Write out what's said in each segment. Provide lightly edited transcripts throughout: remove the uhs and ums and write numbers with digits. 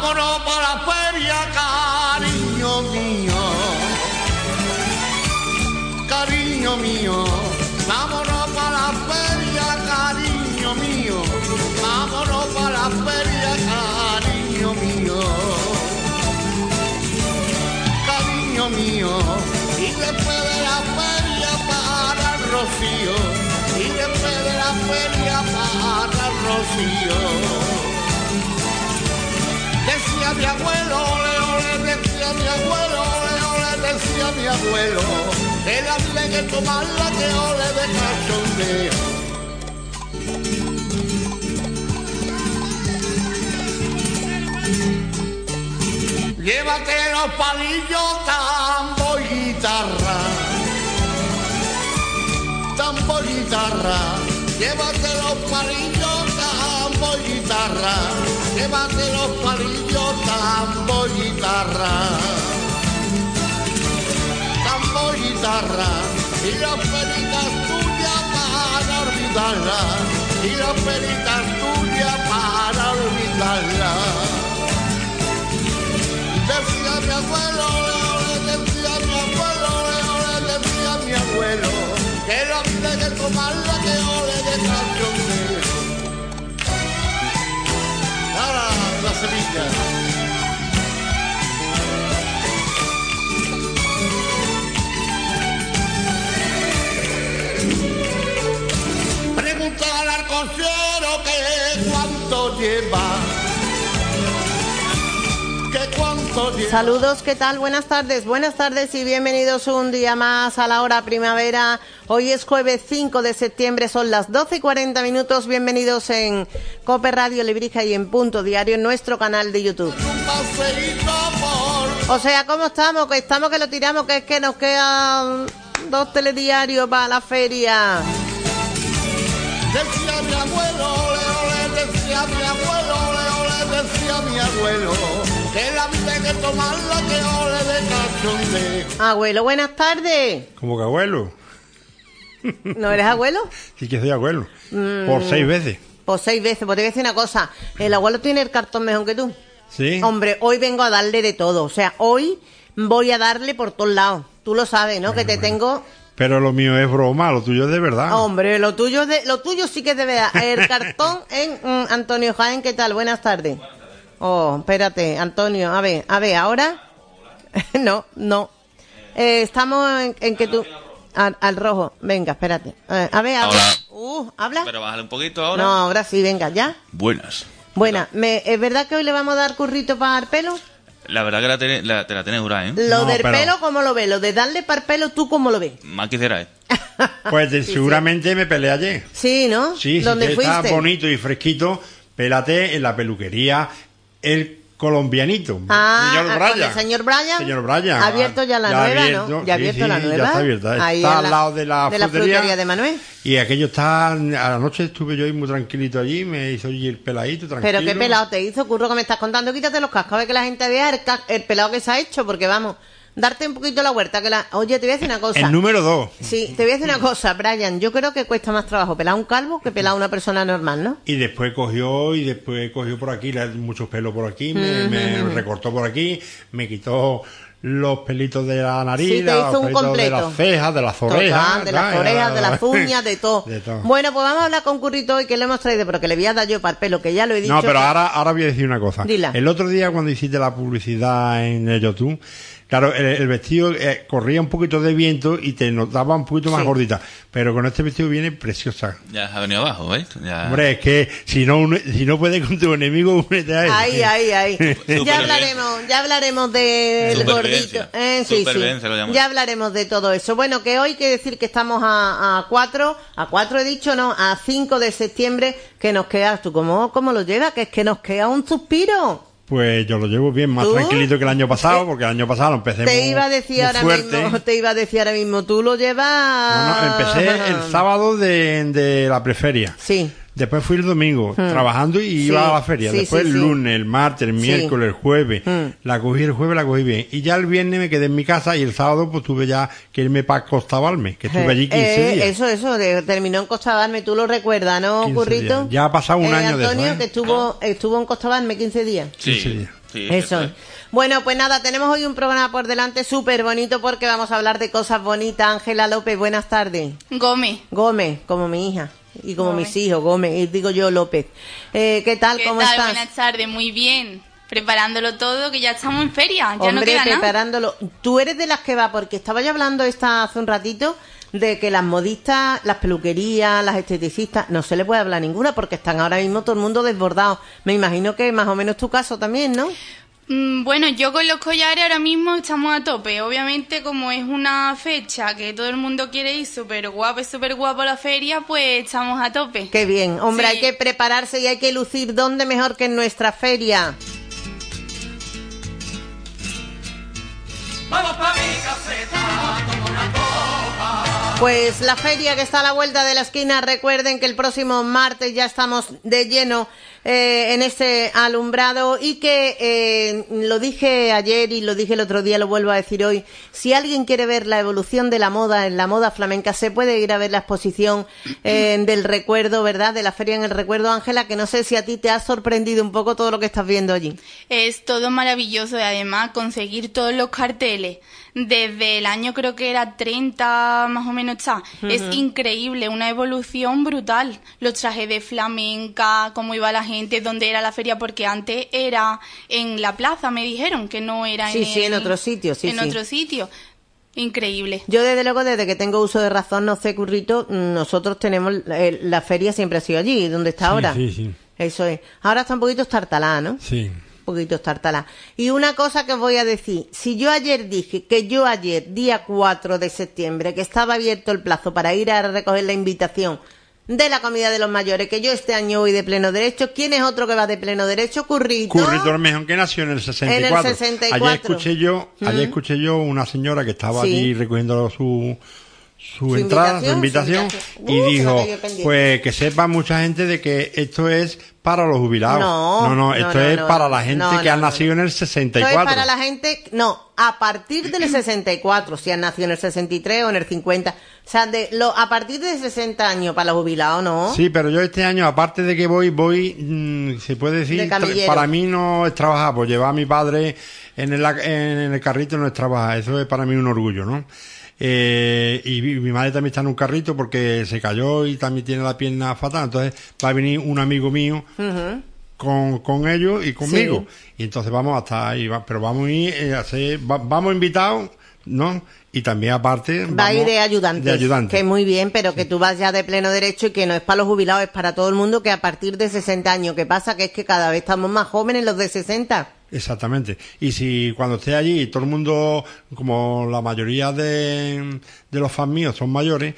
Vámonos para la feria, cariño mío. Cariño mío. Vámonos para la feria, cariño mío. Vámonos para la feria, cariño mío. Cariño mío. Y después de la feria para el Rocío. Y después de la feria para el Rocío. Decía mi abuelo, ole, ole, decía mi abuelo, ole, ole, decía mi abuelo, que la vida hay que tomarla, que ole de cachondeo. Llévate los palillos, tambo y guitarra, tambo y guitarra, llévate los palillos, tambo y guitarra. Llévate los palillos, tambo y guitarra, tambo y guitarra, y las pelitas tuyas para olvidarla, y las pelitas tuyas para olvidarla. Decía mi abuelo, decía mi abuelo, decía mi abuelo, que la vida hay que tomarla, que ole de cachondeo. Ahora la Sevilla. Pregúntale al cochero que cuánto lleva. Que cuánto lleva. Saludos, ¿qué tal? Buenas tardes y bienvenidos un día más a la hora primavera. Hoy es jueves 5 de septiembre, son las 12:40. Bienvenidos en Cope Radio Lebrija y en Punto Diario en nuestro canal de YouTube. O sea, ¿cómo estamos? Que estamos que lo tiramos, que es que nos quedan 2 telediarios para la feria. Decía mi abuelo, decía mi abuelo, decía mi abuelo, que la vida hay que tomarla, que ole de cachondeo. Abuelo, buenas tardes. ¿Cómo que abuelo? ¿No eres abuelo? Sí que soy abuelo. Por 6 veces. Por 6 veces. Pues te voy a decir una cosa. El abuelo tiene el cartón mejor que tú. Sí. Hombre, hoy vengo a darle de todo. O sea, hoy voy a darle por todos lados. Tú lo sabes, ¿no? Bueno, que te tengo... Pero lo mío es broma, lo tuyo es de verdad. Hombre, lo tuyo sí que es de verdad. El cartón en Antonio Jaén, ¿qué tal? Buenas tardes. Oh, espérate, Antonio. A ver, ¿ahora? No. Estamos en que tú... Al rojo. Venga, espérate. A ver, habla. ¿Habla? Pero bájale un poquito ahora. No, ahora sí, venga, ¿ya? Buenas. Buena. ¿Es verdad que hoy le vamos a dar currito para el pelo? La verdad que te la tienes dura, ¿eh? Lo del pelo, ¿cómo lo ves? Lo de darle para el pelo, ¿tú cómo lo ves? Más quisiera, ¿eh? Pues seguramente me peleé ayer. Sí, ¿no? Sí, ¿Dónde fuiste? Está bonito y fresquito. Pélate en la peluquería El Colombianito. Señor Brian. Señor Brian. Ha abierto ya la nueva, ¿no? ¿Ya ha abierto la nueva? Ya está abierta. Ahí está al lado de la frutería de Manuel. Y aquello está... A la noche estuve yo ahí muy tranquilito allí, me hizo allí el peladito, tranquilo. Pero qué pelado te hizo, Curro, que me estás contando. Quítate los cascos, a ver que la gente vea el pelado que se ha hecho, porque vamos... Darte un poquito la vuelta. Oye, te voy a decir una cosa. El número 2. Sí, te voy a decir una cosa, Brian. Yo creo que cuesta más trabajo pelar un calvo que pelar a una persona normal, ¿no? Y después cogió por aquí, muchos pelos por aquí, me recortó por aquí, me quitó los pelitos de la nariz, sí, te hizo un completo. De las cejas, de las orejas. De las orejas, de las uñas, de todo. Bueno, pues vamos a hablar con Currito hoy, que le hemos traído, pero que le voy a dar yo para el pelo, que ya lo he dicho. No, pero ahora voy a decir una cosa. Dila. El otro día cuando hiciste la publicidad en el YouTube... Claro, el vestido corría un poquito de viento y te notaba un poquito más gordita, pero con este vestido viene preciosa. Ya ha venido abajo, ¿ves? Ya... Hombre, es que si no puedes con tu enemigo, únete a él. Ahí. Ya hablaremos del gordito. Sí. Ya hablaremos de todo eso. Bueno, que hoy hay que decir que estamos a 4 he dicho, no, a 5 de septiembre, que nos queda, ¿tú cómo lo llevas? Que es que nos queda un suspiro. Pues yo lo llevo bien, más tranquilito que el año pasado, porque el año pasado lo empecé te iba a decir ahora mismo, tú lo llevas... No, empecé el sábado de la preferia. Sí. Después fui el domingo trabajando y iba a la feria. Sí, Después sí, el sí. lunes, el martes, el miércoles, el jueves. La cogí el jueves, la cogí bien. Y ya el viernes me quedé en mi casa y el sábado pues tuve ya que irme para Costa Balme, que estuve allí 15 días. Terminó en Costa Balme, tú lo recuerdas, ¿no, 15 Currito? días. Ya ha pasado un año de eso, Antonio, ¿eh? que estuvo en Costa Balme 15 días. 15 días. Sí, Eso. es. Bueno, pues nada, tenemos hoy un programa por delante súper bonito porque vamos a hablar de cosas bonitas. Ángela López, buenas tardes. Gómez. Gómez, como mi hija y como Gómez. mis hijos, Gómez, y digo yo López. ¿Qué tal? ¿Qué ¿Cómo tal? estás? Buenas tardes, muy bien. Preparándolo todo, que ya estamos en feria, ya no Hombre, queda nada. preparándolo. Tú eres de las que va, porque estaba yo hablando hace un ratito de que las modistas, las peluquerías, las esteticistas, no se le puede hablar a ninguna porque están ahora mismo todo el mundo desbordado. Me imagino que más o menos tu caso también, ¿no? Bueno, yo con los collares ahora mismo estamos a tope. Obviamente, como es una fecha que todo el mundo quiere ir súper guapo a la feria, pues estamos a tope. Qué bien. Hombre, Sí. hay que prepararse y hay que lucir. ¿Dónde mejor que en nuestra feria? Pues la feria que está a la vuelta de la esquina, recuerden que el próximo martes ya estamos de lleno en este alumbrado y que lo dije ayer y lo dije el otro día, lo vuelvo a decir hoy, si alguien quiere ver la evolución de la moda en la moda flamenca, se puede ir a ver la exposición del recuerdo, ¿verdad? De la feria en el recuerdo, Ángela, que no sé si a ti te ha sorprendido un poco todo lo que estás viendo allí. Es todo maravilloso y además conseguir todos los carteles desde el año creo que era 30 más o menos está. Es increíble, una evolución brutal. Los trajes de flamenca, cómo iba la gente, dónde era la feria, porque antes era en la plaza, me dijeron, que no era En otro sitio, en otro sitio. Increíble. Yo desde luego, desde que tengo uso de razón, no sé, Currito, nosotros tenemos, la feria siempre ha sido allí, donde está ahora. Sí. Eso es. Ahora está un poquito estartalada, ¿no? Sí. Un poquito estartalada. Y una cosa que os voy a decir, si yo ayer dije que día 4 de septiembre, que estaba abierto el plazo para ir a recoger la invitación de la comida de los mayores, que yo este año voy de pleno derecho, ¿quién es otro que va de pleno derecho? Currito. Currito Ormejón, que nació en el 64. En el 64. Ayer escuché yo una señora que estaba Sí. allí recogiendo su entrada, su invitación, y se la dijo, cayó pendiente. pues que sepa mucha gente de que esto es para los jubilados. Esto es para la gente que ha nacido en el 64. Esto es para la gente, a partir del 64, si han nacido en el 63 o en el 50. O sea, a partir de 60 años para los jubilados, ¿no? Sí, pero yo este año, aparte de que voy, se puede decir, De camillero. para mí no es trabajar, pues llevar a mi padre en el carrito no es trabajar, eso es para mí un orgullo, ¿no? Y mi madre también está en un carrito porque se cayó y también tiene la pierna fatal, entonces va a venir un amigo mío con ellos y conmigo, y entonces vamos hasta ahí, pero vamos a ir vamos invitados, ¿no? Y también aparte Va a ir de ayudantes, de ayudante. que muy bien, pero que tú vas ya de pleno derecho y que no es para los jubilados, es para todo el mundo, que a partir de 60 años, ¿qué pasa? Que es que cada vez estamos más jóvenes los de 60. Exactamente. Y si cuando esté allí todo el mundo, como la mayoría de los fans míos son mayores,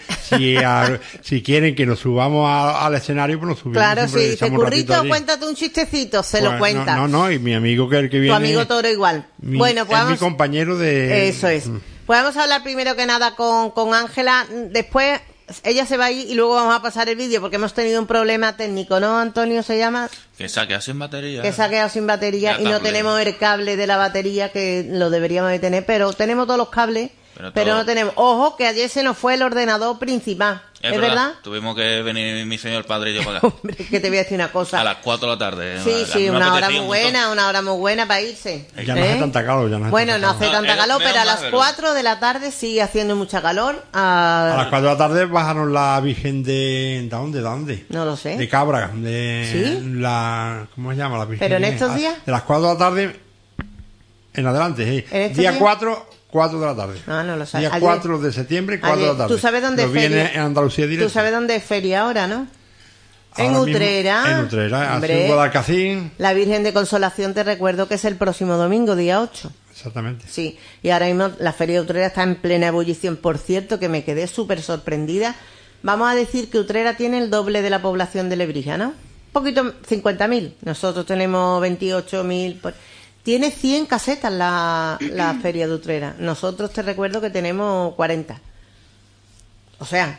si quieren que nos subamos al escenario, pues nos subimos. Claro, siempre sí, dice echamos un ratito Currito, allí. cuéntate un chistecito, se Pues, lo cuenta. No, y mi amigo que el que viene. Tu amigo Toro igual. Bueno, pues es mi vamos. compañero de. Eso es. Pues vamos a hablar primero que nada con Ángela. Después ella se va a ir y luego vamos a pasar el vídeo porque hemos tenido un problema técnico, ¿no, Antonio? Se llama. Que se ha quedado sin batería. Que se ha quedado sin batería Ya y no cable. tenemos el cable de la batería que lo deberíamos de tener, pero tenemos todos los cables, pero no tenemos. Ojo, que ayer se nos fue el ordenador principal. ¿Es verdad? Tuvimos que venir mi señor padre y yo para acá. Hombre, que te voy a decir una cosa. A las 4 de la tarde. Sí, No una hora apetecía muy un montón. buena, una hora muy buena para irse. Ya no hace tanta calor, Bueno, no hace calor. tanta calor, Menos pero a mal, las pero- 4 de la tarde sigue haciendo mucha calor. A las 4 de la tarde bajaron la Virgen de dónde? No lo sé. De Cabra, de ¿Sí? la ¿cómo se llama la Virgen? ¿Pero en estos días? De las 4 de la tarde en adelante, sí. ¿En estos Día días? 4 de la tarde. No lo sé. Día Ayer- 4 de septiembre, 4 de la Ayer, tarde. ¿tú sabes dónde Nos es feria? viene en Andalucía directo. Tú sabes dónde es feria ahora, ¿no? En Ahora mismo, Utrera. en Utrera, así Hombre. en Guadalcacín. La Virgen de Consolación, te recuerdo que es el próximo domingo, día 8. Exactamente. Sí, y ahora mismo la Feria de Utrera está en plena ebullición. Por cierto, que me quedé súper sorprendida. Vamos a decir que Utrera tiene el doble de la población de Lebrija, ¿no? Un poquito, 50.000. Nosotros tenemos 28.000. Tiene 100 casetas la Feria de Utrera. Nosotros te recuerdo que tenemos 40. O sea,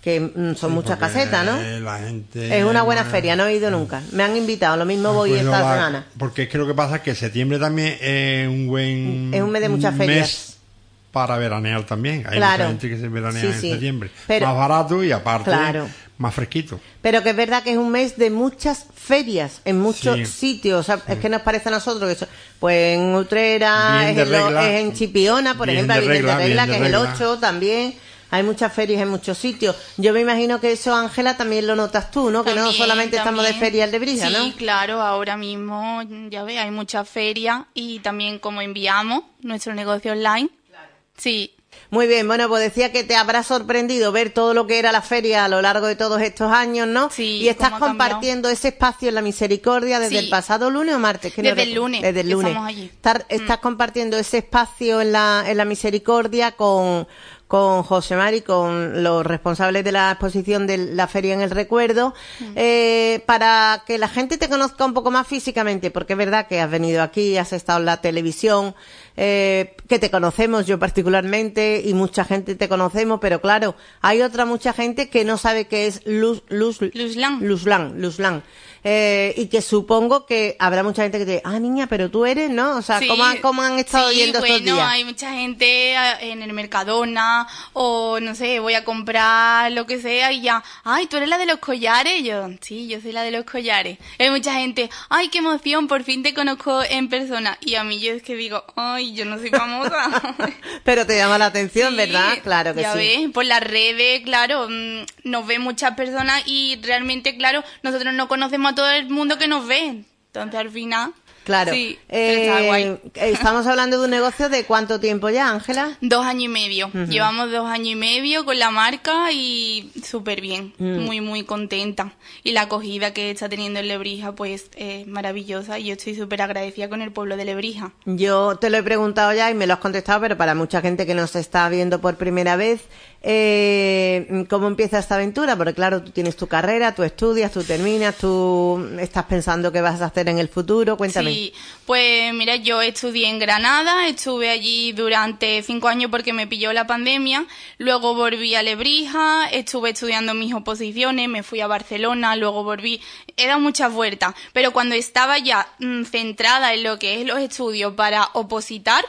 son muchas casetas, ¿no? La gente... Es una buena feria, no he ido nunca. Me han invitado, lo mismo voy Pues esta semana. Porque es que lo que pasa es que septiembre también es un buen... Es un mes de muchas ferias. Para veranear también. Hay Claro. mucha gente que se veranea Sí, en sí. septiembre. Pero- más barato y aparte Claro. más fresquito. Pero que es verdad que es un mes de muchas ferias en muchos Sí. sitios. O sea, es que nos parece a nosotros que eso, pues en Utrera, Bien es de en, regla. es en Chipiona, por Bien ejemplo, de hay Bien de regla, regla, que bien es de el regla. 8 también. Hay muchas ferias en muchos sitios. Yo me imagino que eso, Ángela, también lo notas tú, ¿no? Que no También, solamente estamos de también. ferias de brisa, Sí, ¿no? claro, ahora mismo, ya ves, hay muchas ferias y también como enviamos nuestro negocio online. Sí, Muy bien, bueno, pues decía que te habrá sorprendido ver todo lo que era la feria a lo largo de todos estos años, ¿no? Sí, Y estás cómo ha cambiado. compartiendo ese espacio en la Misericordia desde Sí. el pasado lunes o martes. Que no Desde el recuerdo. lunes, Desde el que lunes. estamos allí. Estás compartiendo ese espacio en la Misericordia con José Mari, con los responsables de la exposición de la Feria en el Recuerdo, para que la gente te conozca un poco más físicamente, porque es verdad que has venido aquí, has estado en la televisión, que te conocemos, yo particularmente, y mucha gente te conocemos, pero claro, hay mucha gente que no sabe qué es Luzlán. Y que supongo que habrá mucha gente que te dice, niña, pero tú eres, ¿no? O sea, Sí, ¿cómo han estado sí, yendo estos bueno, días? hay mucha gente en el Mercadona o no sé, voy a comprar lo que sea y ya, ay, ¿tú eres la de los collares? Yo, sí, yo soy la de los collares. Hay mucha gente, ay, qué emoción, por fin te conozco en persona. Y a mí yo es que digo, ay, yo no soy famosa. Pero te llama la atención, Sí, ¿verdad? Claro que ya sí. ves, por las redes, claro, nos ven muchas personas y realmente, claro, nosotros no conocemos a todo el mundo que nos ve. Entonces, al final, Claro. sí, está guay. Estamos hablando de un negocio de ¿cuánto tiempo ya, Ángela? 2 años y medio. Llevamos 2 años y medio con la marca y súper bien. Muy, muy contenta. Y la acogida que está teniendo en Lebrija, pues, es maravillosa. Y yo estoy súper agradecida con el pueblo de Lebrija. Yo te lo he preguntado ya y me lo has contestado, pero para mucha gente que nos está viendo por primera vez, ¿cómo empieza esta aventura? Porque claro, tú tienes tu carrera, tú estudias, tú terminas, tú estás pensando qué vas a hacer en el futuro. Cuéntame. Sí, pues mira, yo estudié en Granada, estuve allí durante 5 años porque me pilló la pandemia, luego volví a Lebrija, estuve estudiando mis oposiciones, me fui a Barcelona, luego volví, he dado muchas vueltas, pero cuando estaba ya centrada en lo que es los estudios para opositar,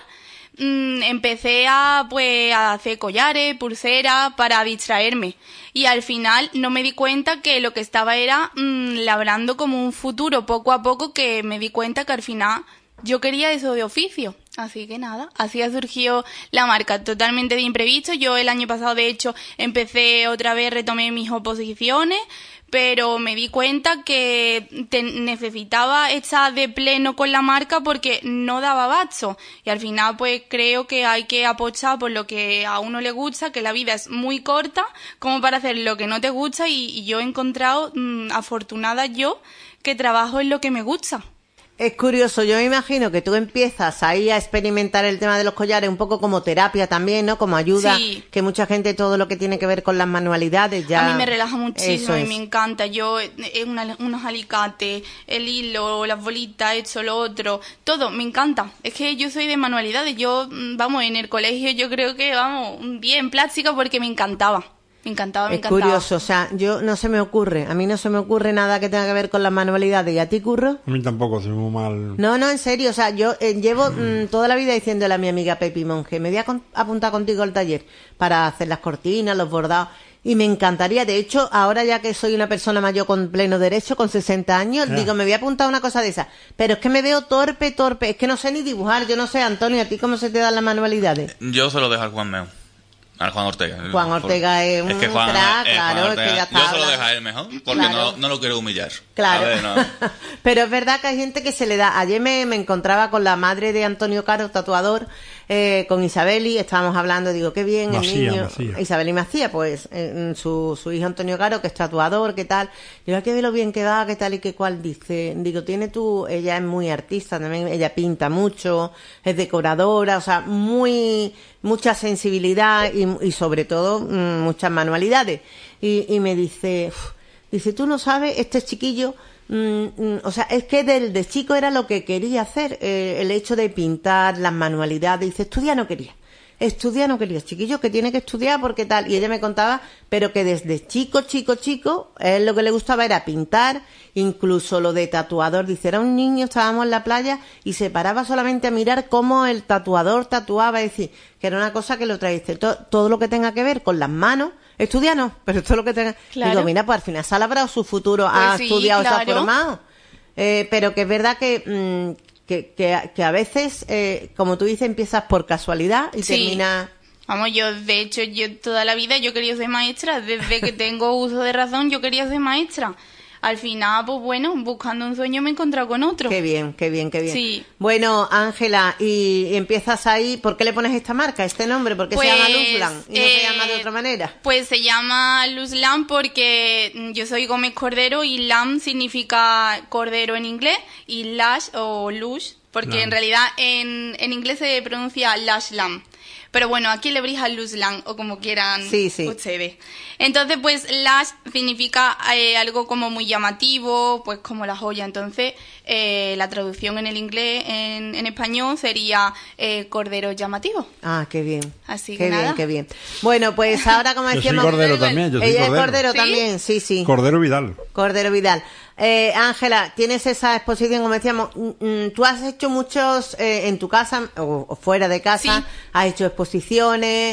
empecé a hacer collares, pulseras para distraerme y al final no me di cuenta que lo que estaba era labrando como un futuro poco a poco, que me di cuenta que al final yo quería eso de oficio. Así que nada, así ha surgido la marca, totalmente de imprevisto. Yo el año pasado, de hecho, empecé otra vez, retomé mis oposiciones, pero me di cuenta que necesitaba estar de pleno con la marca porque no daba abasto. Y al final, pues creo que hay que apostar por lo que a uno le gusta, que la vida es muy corta como para hacer lo que no te gusta, y yo he encontrado, afortunada yo, que trabajo en lo que me gusta. Es curioso, yo me imagino que tú empiezas ahí a experimentar el tema de los collares un poco como terapia también, ¿no? Como ayuda, Sí. que mucha gente todo lo que tiene que ver con las manualidades ya... A mí me relaja muchísimo Eso y es. me encanta. Yo, unos alicates, el hilo, las bolitas, esto, lo otro, todo, me encanta. Es que yo soy de manualidades. Yo, vamos, en el colegio yo creo que, vamos, bien plástica porque me encantaba. Me encantaba. Es curioso, o sea, a mí no se me ocurre nada que tenga que ver con las manualidades. ¿Y a ti, Curro? A mí tampoco, soy muy mal. No, en serio, o sea, yo llevo toda la vida diciéndole a mi amiga Pepi Monge, me voy a apuntar contigo al taller para hacer las cortinas, los bordados, y me encantaría. De hecho, ahora ya que soy una persona mayor con pleno derecho, con 60 años, digo, me voy a apuntar a una cosa de esa, pero es que me veo torpe, es que no sé ni dibujar. Yo no sé, Antonio, ¿a ti cómo se te dan las manualidades? Yo se lo dejo al Juan Meo. Al Juan Ortega. Juan Ortega es un que Juan, crack, Juan claro, Ortega, es que ya está yo se lo hablando. dejo a él mejor, porque Claro. no lo quiero humillar. Claro. A ver, no. Pero es verdad que hay gente que se le da. Ayer me encontraba con la madre de Antonio Caro, tatuador, con Isabeli, estábamos hablando, digo, qué bien el niño. Macía. Isabeli Macía, pues, su hijo Antonio Caro, que es tatuador, qué tal. Digo, hay que ver lo bien que va, qué tal y qué cual. Dice, digo, ella es muy artista también, ella pinta mucho, es decoradora, o sea, mucha sensibilidad y sobre todo muchas manualidades. Y me dice, tú no sabes, este chiquillo, o sea, es que de chico era lo que quería hacer, el hecho de pintar, las manualidades. Dice, estudiar no quería. estudiar no quería, chiquillos, que tiene que estudiar porque tal. Y ella me contaba, pero que desde chico, él lo que le gustaba era pintar, incluso lo de tatuador. Dice, era un niño, estábamos en la playa y se paraba solamente a mirar cómo el tatuador tatuaba, es decir, que era una cosa que lo trae. Dice, todo lo que tenga que ver con las manos, estudia no, pero todo lo que tenga... Claro. Digo, mira, pues al final se ha labrado su futuro, ha sí, estudiado, se ha claro. formado. Pero que es verdad que a veces, como tú dices, empiezas por casualidad y Sí. terminas... Vamos, de hecho, yo toda la vida yo quería ser maestra. Desde que tengo uso de razón, yo quería ser maestra. Al final, pues bueno, buscando un sueño me he encontrado con otro. Qué bien. Sí. Bueno, Ángela, y empiezas ahí, ¿por qué le pones esta marca, este nombre? ¿Por qué se llama Luzlan y no se llama de otra manera? Pues se llama Luzlan porque yo soy Gómez Cordero y lam significa cordero en inglés y lash o lush, porque Lamb. en realidad en inglés se pronuncia lash lamb. Pero bueno, aquí le brija Luzlan o como quieran Sí. ustedes. Entonces, pues lash significa algo como muy llamativo, pues como la joya. Entonces, la traducción en el inglés, en español, sería cordero llamativo. Ah, qué bien. Así qué que bien, nada. qué bien. Bueno, pues ahora como Yo soy decíamos... Cordero también, yo soy Ella Cordero. es Cordero ¿Sí? también, sí. Cordero Vidal. Cordero Vidal. Ángela, tienes esa exposición, como decíamos, tú has hecho muchos en tu casa o fuera de casa, Sí. has hecho exposiciones,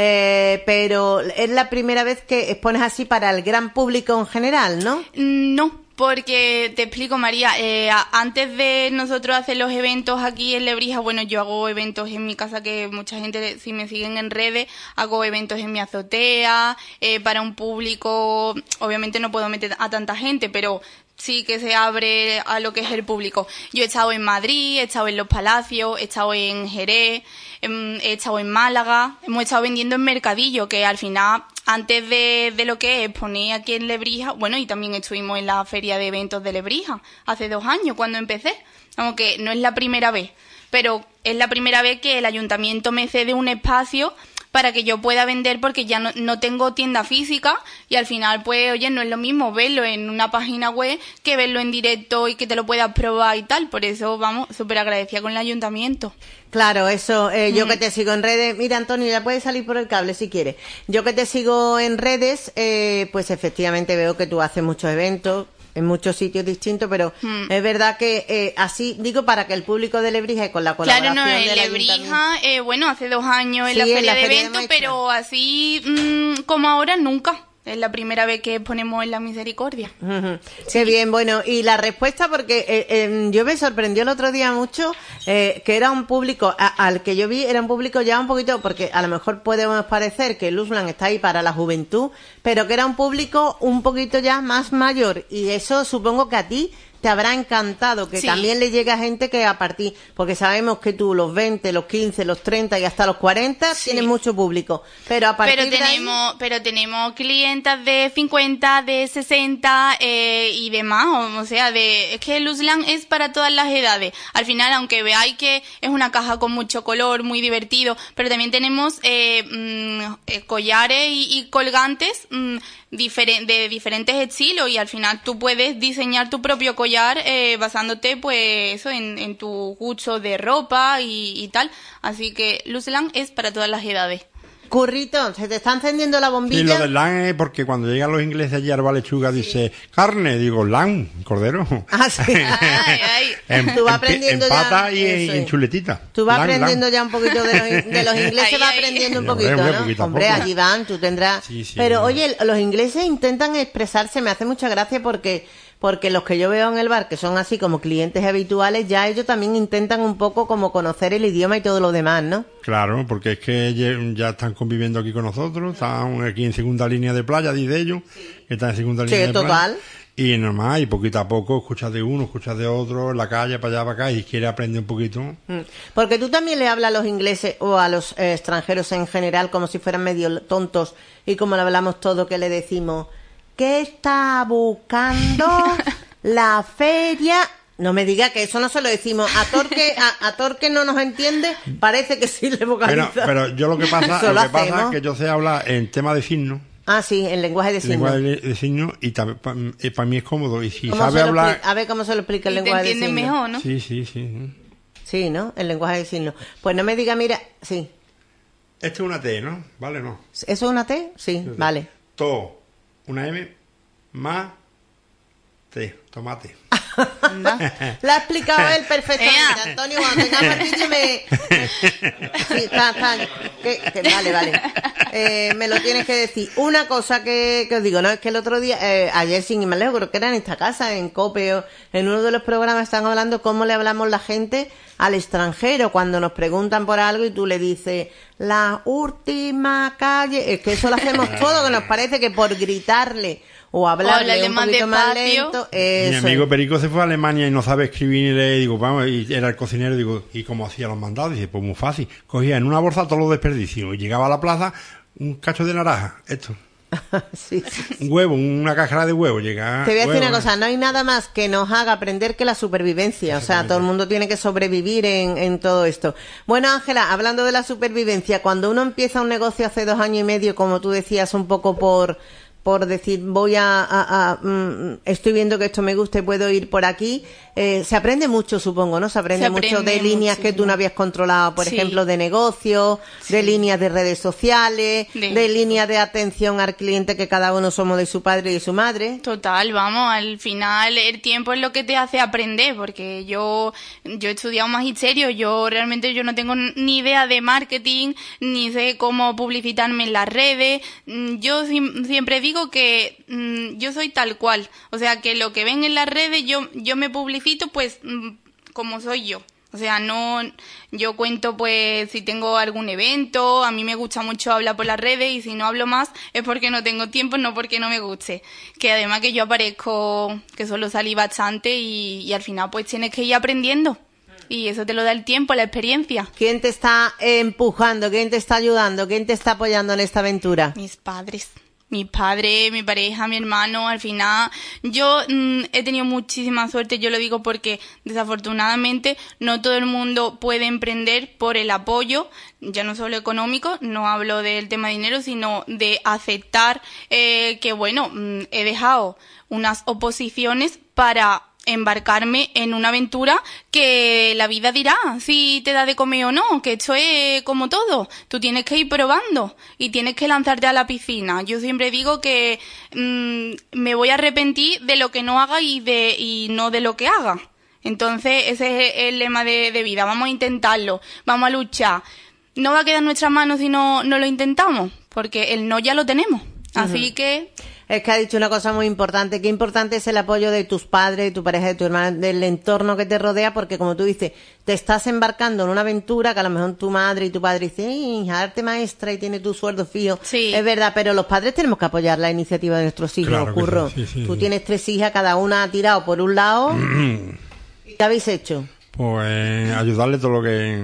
pero es la primera vez que expones así para el gran público en general, ¿no? No, porque te explico, María, antes de nosotros hacer los eventos aquí en Lebrija, bueno, yo hago eventos en mi casa que mucha gente, si me siguen en redes, hago eventos en mi azotea, para un público, obviamente no puedo meter a tanta gente, pero sí que se abre a lo que es el público. Yo he estado en Madrid, he estado en Los Palacios, he estado en Jerez, he estado en Málaga, hemos estado vendiendo en Mercadillo, que al final, antes de lo que es exponer aquí en Lebrija, bueno, y también estuvimos en la feria de eventos de Lebrija, hace 2 años, cuando empecé. Aunque no es la primera vez, pero es la primera vez que el ayuntamiento me cede un espacio para que yo pueda vender, porque ya no tengo tienda física y al final, pues, oye, no es lo mismo verlo en una página web que verlo en directo y que te lo puedas probar y tal. Por eso, vamos, súper agradecida con el ayuntamiento. Claro, eso, yo que te sigo en redes, mira Antonio, ya puedes salir por el cable si quieres. Yo que te sigo en redes, pues efectivamente veo que tú haces muchos eventos en muchos sitios distintos, pero es verdad que así, digo, para que el público de Lebrija y con la colaboración Claro, no, en del ayuntamiento... Lebrija, bueno, hace 2 años en Sí, la en feria la de Feria de eventos, Maestra. pero así como ahora, nunca. Es la primera vez que ponemos en la misericordia. Ujú. Qué bien, bueno, y la respuesta, porque yo me sorprendió el otro día mucho, que era un público, al que yo vi, era un público ya un poquito, porque a lo mejor podemos parecer que Luzlan está ahí para la juventud, pero que era un público un poquito ya más mayor, y eso supongo que a ti te habrá encantado, que Sí. también le llega a gente que a partir, porque sabemos que tú los 20, los 15, los 30 y hasta los 40 Sí. tienes mucho público, pero a partir Pero tenemos clientas de 50, de 60 y demás, o sea, es que Luzlan es para todas las edades. Al final, aunque veáis que es una caja con mucho color, muy divertido, pero también tenemos collares y colgantes de diferentes estilos, y al final tú puedes diseñar tu propio collar basándote, pues, eso en tu gusto de ropa y tal. Así que Luzlan es para todas las edades. Currito, se te está encendiendo la bombilla. Sí, lo del lamb es porque cuando llegan los ingleses allí a Arba Lechuga dice carne, digo lamb, cordero. Ah, sí. Tú vas aprendiendo en pata ya, y eso en es. chuletita. Tú vas Lamb, aprendiendo lamb. ya un poquito de los ingleses, Ahí, vas ahí. aprendiendo un Sí, poquito, hombre, ¿no? poquito a Hombre, poco. allí van, tú tendrás... Sí, sí, Pero, no. oye, los ingleses intentan expresarse, me hace mucha gracia porque los que yo veo en el bar, que son así como clientes habituales, ya ellos también intentan un poco como conocer el idioma y todo lo demás, ¿no? Claro, porque es que ya están conviviendo aquí con nosotros, están aquí en segunda línea de playa, dice ellos, que están en segunda línea de total. playa. Y normal, y poquito a poco escuchas de uno, escuchas de otro, en la calle, para allá, para acá, y quiere aprender un poquito. Porque tú también le hablas a los ingleses o a los extranjeros en general como si fueran medio tontos, y como le hablamos todo, que le decimos, ¿qué está buscando la feria? No me diga que eso no se lo decimos. A Torque no nos entiende, parece que sí le vocaliza. Pero yo lo que pasa, Eso lo que pasa hacemos. es que yo sé hablar en tema de signos, Ah, sí, en lenguaje de signos. lenguaje de signos, y para mí es cómodo. Y si ¿Cómo sabe se lo hablar... expli- A ver cómo se lo explica el Y te lenguaje de entienden signos. mejor, ¿no? Sí. Sí, ¿no? El lenguaje de signos. Pues no me diga, mira, sí. Este es una T, ¿no? ¿Vale? No. ¿Eso es una T? Sí, vale. To, una M, más T, tomate. La ha explicado él perfectamente. Antonio, cuando tengas partido sí, está. Vale. Me lo tienes que decir. Una cosa que os digo, ¿no? Es que el otro día, ayer sin ir más lejos, creo que era en esta casa, en COPE, o en uno de los programas están hablando cómo le hablamos la gente al extranjero cuando nos preguntan por algo y tú le dices la última calle. Es que eso lo hacemos todo, que nos parece que por gritarle o hablarle un poquito más lento. Mi amigo Perico se fue a Alemania y no sabe escribir ni leer. Digo, vamos, y era el cocinero. Digo, ¿y cómo hacía los mandados? Dice, pues muy fácil. Cogía en una bolsa todos los desperdicios y llegaba a la plaza un cacho de naranja. Esto. Sí. Un huevo, una cáscara de huevo. Te voy a decir una cosa, no hay nada más que nos haga aprender que la supervivencia. O sea, todo el mundo tiene que sobrevivir en todo esto. Bueno, Ángela, hablando de la supervivencia, cuando uno empieza un negocio hace 2 años y medio, como tú decías, un poco por decir, estoy viendo que esto me gusta y puedo ir por aquí, se aprende mucho, supongo, ¿no? Se aprende mucho de líneas que tú no habías controlado, por ejemplo, de negocio, de líneas de redes sociales, de líneas de atención al cliente, que cada uno somos de su padre y de su madre. Total, vamos, al final el tiempo es lo que te hace aprender, porque yo he estudiado magisterio, yo no tengo ni idea de marketing, ni sé cómo publicitarme en las redes. Yo siempre digo que yo soy tal cual, o sea, que lo que ven en las redes yo me publicito pues como soy yo. O sea, yo cuento pues si tengo algún evento, a mí me gusta mucho hablar por las redes y si no hablo más es porque no tengo tiempo, no porque no me guste. Que además que yo aparezco, que solo salí bastante y al final pues tienes que ir aprendiendo. Y eso te lo da el tiempo, la experiencia. ¿Quién te está empujando? ¿Quién te está ayudando? ¿Quién te está apoyando en esta aventura? Mis padres. Mi padre, mi pareja, mi hermano, al final yo he tenido muchísima suerte, yo lo digo porque desafortunadamente no todo el mundo puede emprender por el apoyo, ya no solo económico, no hablo del tema de dinero, sino de aceptar que bueno, he dejado unas oposiciones para embarcarme en una aventura que la vida dirá si te da de comer o no, que esto es como todo, tú tienes que ir probando y tienes que lanzarte a la piscina. Yo siempre digo que me voy a arrepentir de lo que no haga y no de lo que haga. Entonces ese es el lema de vida, vamos a intentarlo, vamos a luchar. No va a quedar en nuestras manos si no lo intentamos, porque el no ya lo tenemos, así que... Es que ha dicho una cosa muy importante. Qué importante es el apoyo de tus padres, de tu pareja, de tu hermana, del entorno que te rodea, porque como tú dices, te estás embarcando en una aventura que a lo mejor tu madre y tu padre dicen, hija, arte maestra y tiene tu sueldo fijo. Sí. Es verdad, pero los padres tenemos que apoyar la iniciativa de nuestros hijos, claro, Curro. Sí, tú tienes 3 hijas, cada una ha tirado por un lado. ¿Y qué habéis hecho? Pues ayudarle todo lo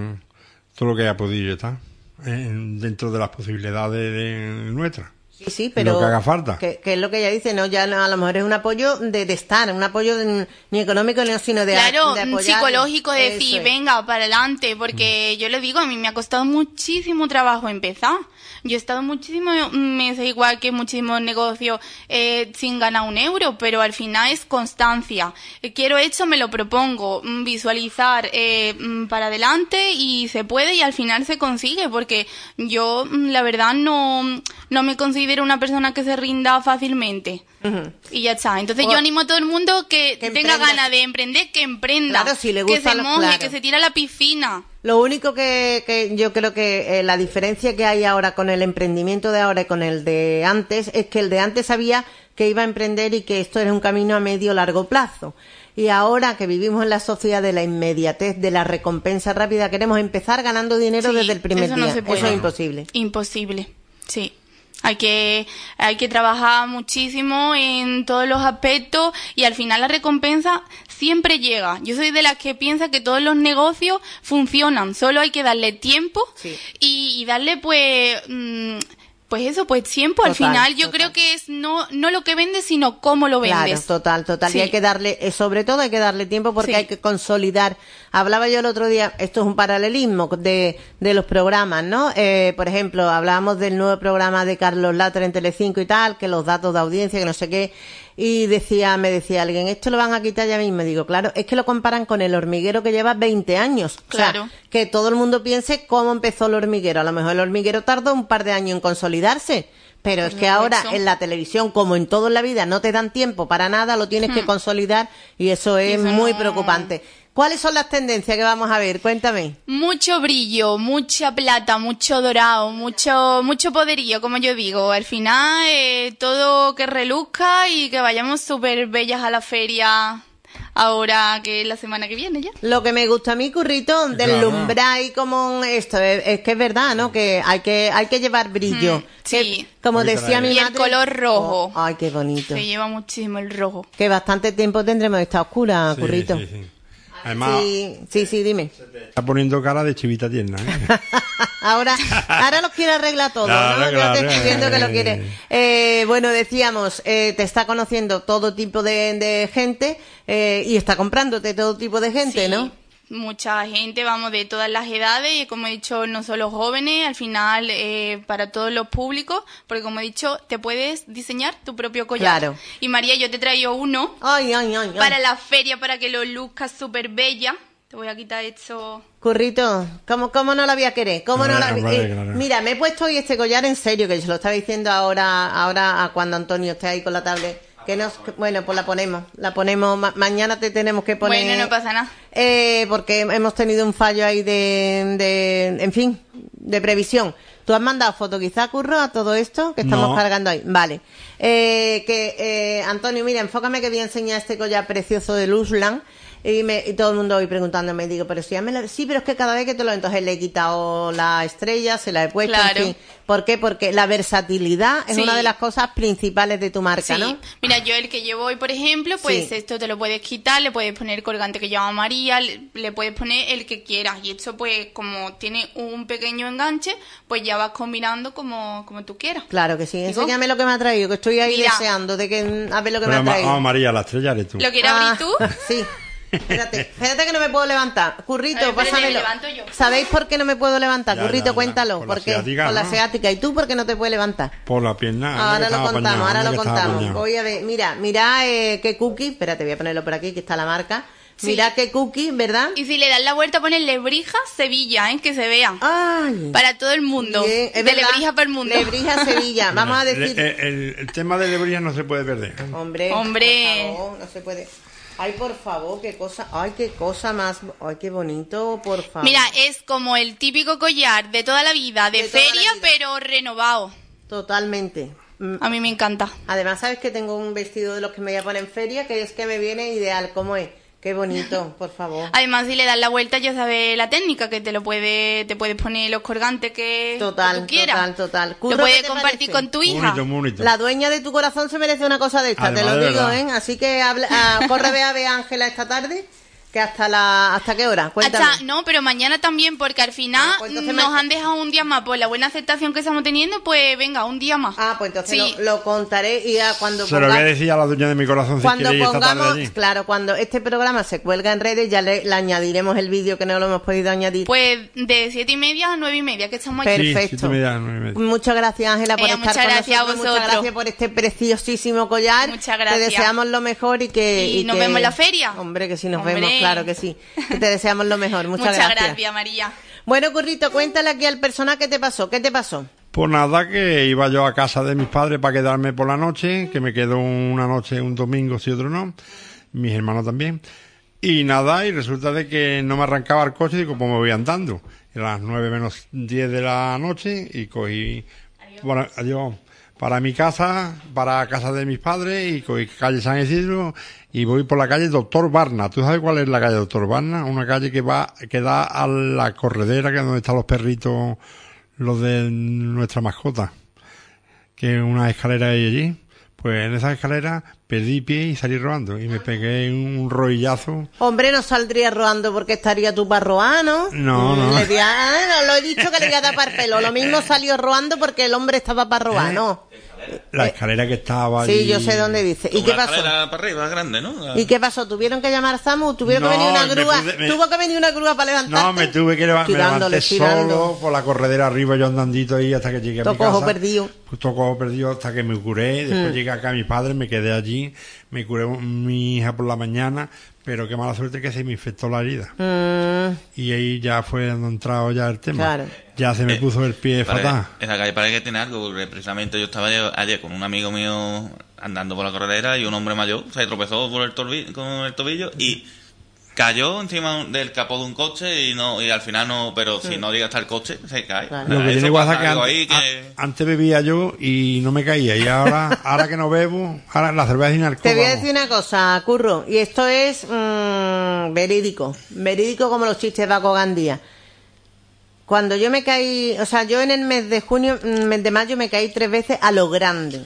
que ha podido estar dentro de las posibilidades nuestras. Sí, pero lo que haga falta. Que es lo que ella dice, no, ya a lo mejor es un apoyo de estar, un apoyo ni económico sino de apoyar, psicológico, de decir, venga, para adelante, porque yo le digo, a mí me ha costado muchísimo trabajo empezar. Yo he estado muchísimos meses, igual que muchísimos negocios, sin ganar 1 euro, pero al final es constancia. Quiero esto, me lo propongo, visualizar para adelante y se puede y al final se consigue, porque yo, la verdad, no me considero una persona que se rinda fácilmente. Y ya está. Entonces yo animo a todo el mundo que tenga ganas de emprender, que emprenda, claro, si le gusta, que se moje, que se tire a la piscina. Lo único que yo creo que la diferencia que hay ahora con el emprendimiento de ahora y con el de antes es que el de antes sabía que iba a emprender y que esto era un camino a medio largo plazo. Y ahora que vivimos en la sociedad de la inmediatez, de la recompensa rápida, queremos empezar ganando dinero desde el primer día. No se puede. Eso es imposible. Imposible, sí. Hay que trabajar muchísimo en todos los aspectos y al final la recompensa siempre llega. Yo soy de las que piensa que todos los negocios funcionan, solo hay que darle tiempo y darle pues tiempo. Al final yo creo que es no lo que vendes, sino cómo lo vendes. Claro, total. Sí. Y hay que darle, sobre todo hay que darle tiempo porque hay que consolidar. Hablaba yo el otro día, esto es un paralelismo de los programas, ¿no? Por ejemplo, hablábamos del nuevo programa de Carlos Latre en Telecinco y tal, que los datos de audiencia, que no sé qué. y me decía alguien, esto lo van a quitar ya mismo. Digo, claro, es que lo comparan con el hormiguero que lleva 20 años. Claro. O sea, que todo el mundo piense cómo empezó el hormiguero. A lo mejor el hormiguero tardó un par de años en consolidarse. Pero es que ahora en la televisión, como en todo en la vida, no te dan tiempo para nada, lo tienes que consolidar y eso es muy preocupante. ¿Cuáles son las tendencias que vamos a ver? Cuéntame. Mucho brillo, mucha plata, mucho dorado, mucho poderío, como yo digo. Al final, todo que reluzca y que vayamos súper bellas a la feria ahora que es la semana que viene ya. Lo que me gusta a mí, Currito, deslumbrar y como esto, es que es verdad, ¿no? Que hay que llevar brillo. Sí. Como decía mi madre. Y el color rojo. Ay, qué bonito. Se lleva muchísimo el rojo. Que bastante tiempo tendremos esta oscura, Currito. Sí. Además, sí, dime. Está poniendo cara de chivita tierna, ¿eh? ahora los quiere arreglar todo, ¿no? Yo te estoy viendo que lo quiere. Bueno, decíamos, te está conociendo todo tipo de gente y está comprándote todo tipo de gente, ¿no? Mucha gente, vamos, de todas las edades y como he dicho, no solo jóvenes, al final para todos los públicos, porque como he dicho, te puedes diseñar tu propio collar. Claro. Y María, yo te traigo uno para la feria, para que lo luzcas súper bella. Te voy a quitar esto. Currito, ¿cómo no la voy a querer? Claro. Mira, me he puesto hoy este collar en serio, que se lo estaba diciendo ahora a cuando Antonio esté ahí con la tablet. Bueno, pues la ponemos, mañana te tenemos que poner. Bueno, no pasa nada. Porque hemos tenido un fallo ahí en fin, de previsión. ¿Tú has mandado foto quizá, Curro, a todo esto que estamos cargando ahí? Vale. Antonio, mira, enfócame que voy a enseñar este collar precioso de Luzlan. Y todo el mundo hoy preguntándome, digo, pero si ya sí, pero es que cada vez que entonces le he quitado la estrella, se la he puesto, claro. En fin. ¿Por qué? Porque la versatilidad es una de las cosas principales de tu marca, ¿no? Mira, yo el que llevo hoy, por ejemplo, pues esto te lo puedes quitar, le puedes poner el colgante que llama María, le puedes poner el que quieras. Y esto, pues, como tiene un pequeño enganche, pues ya vas combinando como tú quieras. Claro que sí. Enséñame lo que me ha traído, que estoy ahí deseando de que a ver lo que me ha traído. Vamos, María, la estrella eres tú. ¿Lo quieres abrir tú? Sí. Espérate que no me puedo levantar. Currito, pásamelo. Me levanto yo. ¿Sabéis por qué no me puedo levantar? Currito, cuéntalo. Por la ciática. ¿Y tú por qué no te puedes levantar? Por la pierna. Ahora lo contamos. Voy a ver, mira qué cookie. Espérate, voy a ponerlo por aquí, que está la marca. Sí. Mira qué cookie, ¿verdad? Y si le das la vuelta, pones Lebrija Sevilla, que se vea. Ay. Para todo el mundo. Bien, de Lebrija para el mundo. Lebrija Sevilla. Vamos a decir. El tema de Lebrija no se puede perder. Hombre. Por favor, no se puede. Ay, por favor, qué cosa más. Ay, qué bonito, por favor. Mira, es como el típico collar de toda la vida, de feria, pero renovado. Totalmente. A mí me encanta. Además, ¿sabes que tengo un vestido de los que me voy a poner en feria? Que es que me viene ideal. ¿Cómo es? Qué bonito, por favor. Además, si le das la vuelta, ya sabes la técnica, que te puedes poner los colgantes que tú quieras. Total. Lo puedes compartir con tu hija. Bonito. La dueña de tu corazón se merece una cosa de esta, además, te lo digo, ¿eh? Así que corre a ver a Ángela esta tarde. ¿Que hasta qué hora? Cuéntame. No, pero mañana también, porque al final nos han dejado un día más. Por la buena aceptación que estamos teniendo, pues venga, un día más. Pues entonces lo contaré y ya cuando se lo voy a decir a la dueña de mi corazón. Cuando si pongamos, claro, cuando este programa se cuelga en redes, ya le añadiremos el vídeo que no lo hemos podido añadir. Pues de 7:30 a 9:30, que estamos aquí. Perfecto. 7:30, 9:30. Muchas gracias, Ángela, por estar muchas con gracias nosotros. a vosotros. Muchas gracias por este preciosísimo collar. Muchas gracias. Te deseamos lo mejor y nos vemos en la feria. Hombre, que sí nos vemos, claro que sí. Te deseamos lo mejor. Muchas gracias, María. Bueno, Currito, cuéntale aquí al personal qué te pasó. ¿Qué te pasó? Pues nada, que iba yo a casa de mis padres para quedarme por la noche, que me quedo una noche, un domingo, si otro no. Mis hermanos también. Y nada, y resulta de que no me arrancaba el coche, digo, pues me voy andando. Eran las 9 menos 10 de la noche y cogí... Bueno, adiós. Para mi casa, para casa de mis padres, y cogí calle San Isidro y voy por la calle Doctor Barna. ¿Tú sabes cuál es la calle Doctor Barna? Una calle que da a la corredera, que es donde están los perritos, los de nuestra mascota, que es una escalera ahí allí. Pues en esa escalera perdí pie y salí rodando y me pegué un rodillazo. Hombre, no saldría rodando porque estaría tú para roar, ¿no? No. No, lo he dicho que le voy a tapar pelo. Lo mismo salió rodando porque el hombre estaba para robar, ¿no? La escalera que estaba Sí, allí. yo sé dónde dice. ¿Y qué Una pasó? escalera para arriba, grande, ¿no? ¿Y qué pasó? ¿Tuvieron que llamar a SAMU? ¿Tuvieron que No, venir una me grúa? pude- me- ¿Tuvo que venir una grúa para levantarte? No, me tuve que me levanté Tirando. solo por la corredera arriba, yo andandito ahí hasta que llegué a mi Todo casa. cojo perdido. Pues todo cojo perdido hasta que me curé. Después llegué acá a mi padre, me quedé allí, me curé mi hija por la mañana, pero qué mala suerte que se me infectó la herida. Y ahí ya fue donde entrado ya el tema. Claro. Ya se me puso el pie fatal. Esa calle parece que tiene algo, porque precisamente yo estaba ayer con un amigo mío andando por la corredera y un hombre mayor se tropezó por con el tobillo y cayó encima del capó de un coche y al final no, pero si no llega hasta el coche se cae. Claro. Lo que Eso tiene pasa WhatsApp que algo antes, ahí que- antes bebía yo y no me caía. Y ahora que no bebo, ahora la cerveza sin alcohol. Te voy a vamos. decir una cosa, Curro, y esto es verídico como los chistes de Paco Gandía. Cuando yo me caí, o sea, yo en el mes de junio, mes de mayo me caí 3 veces a lo grande.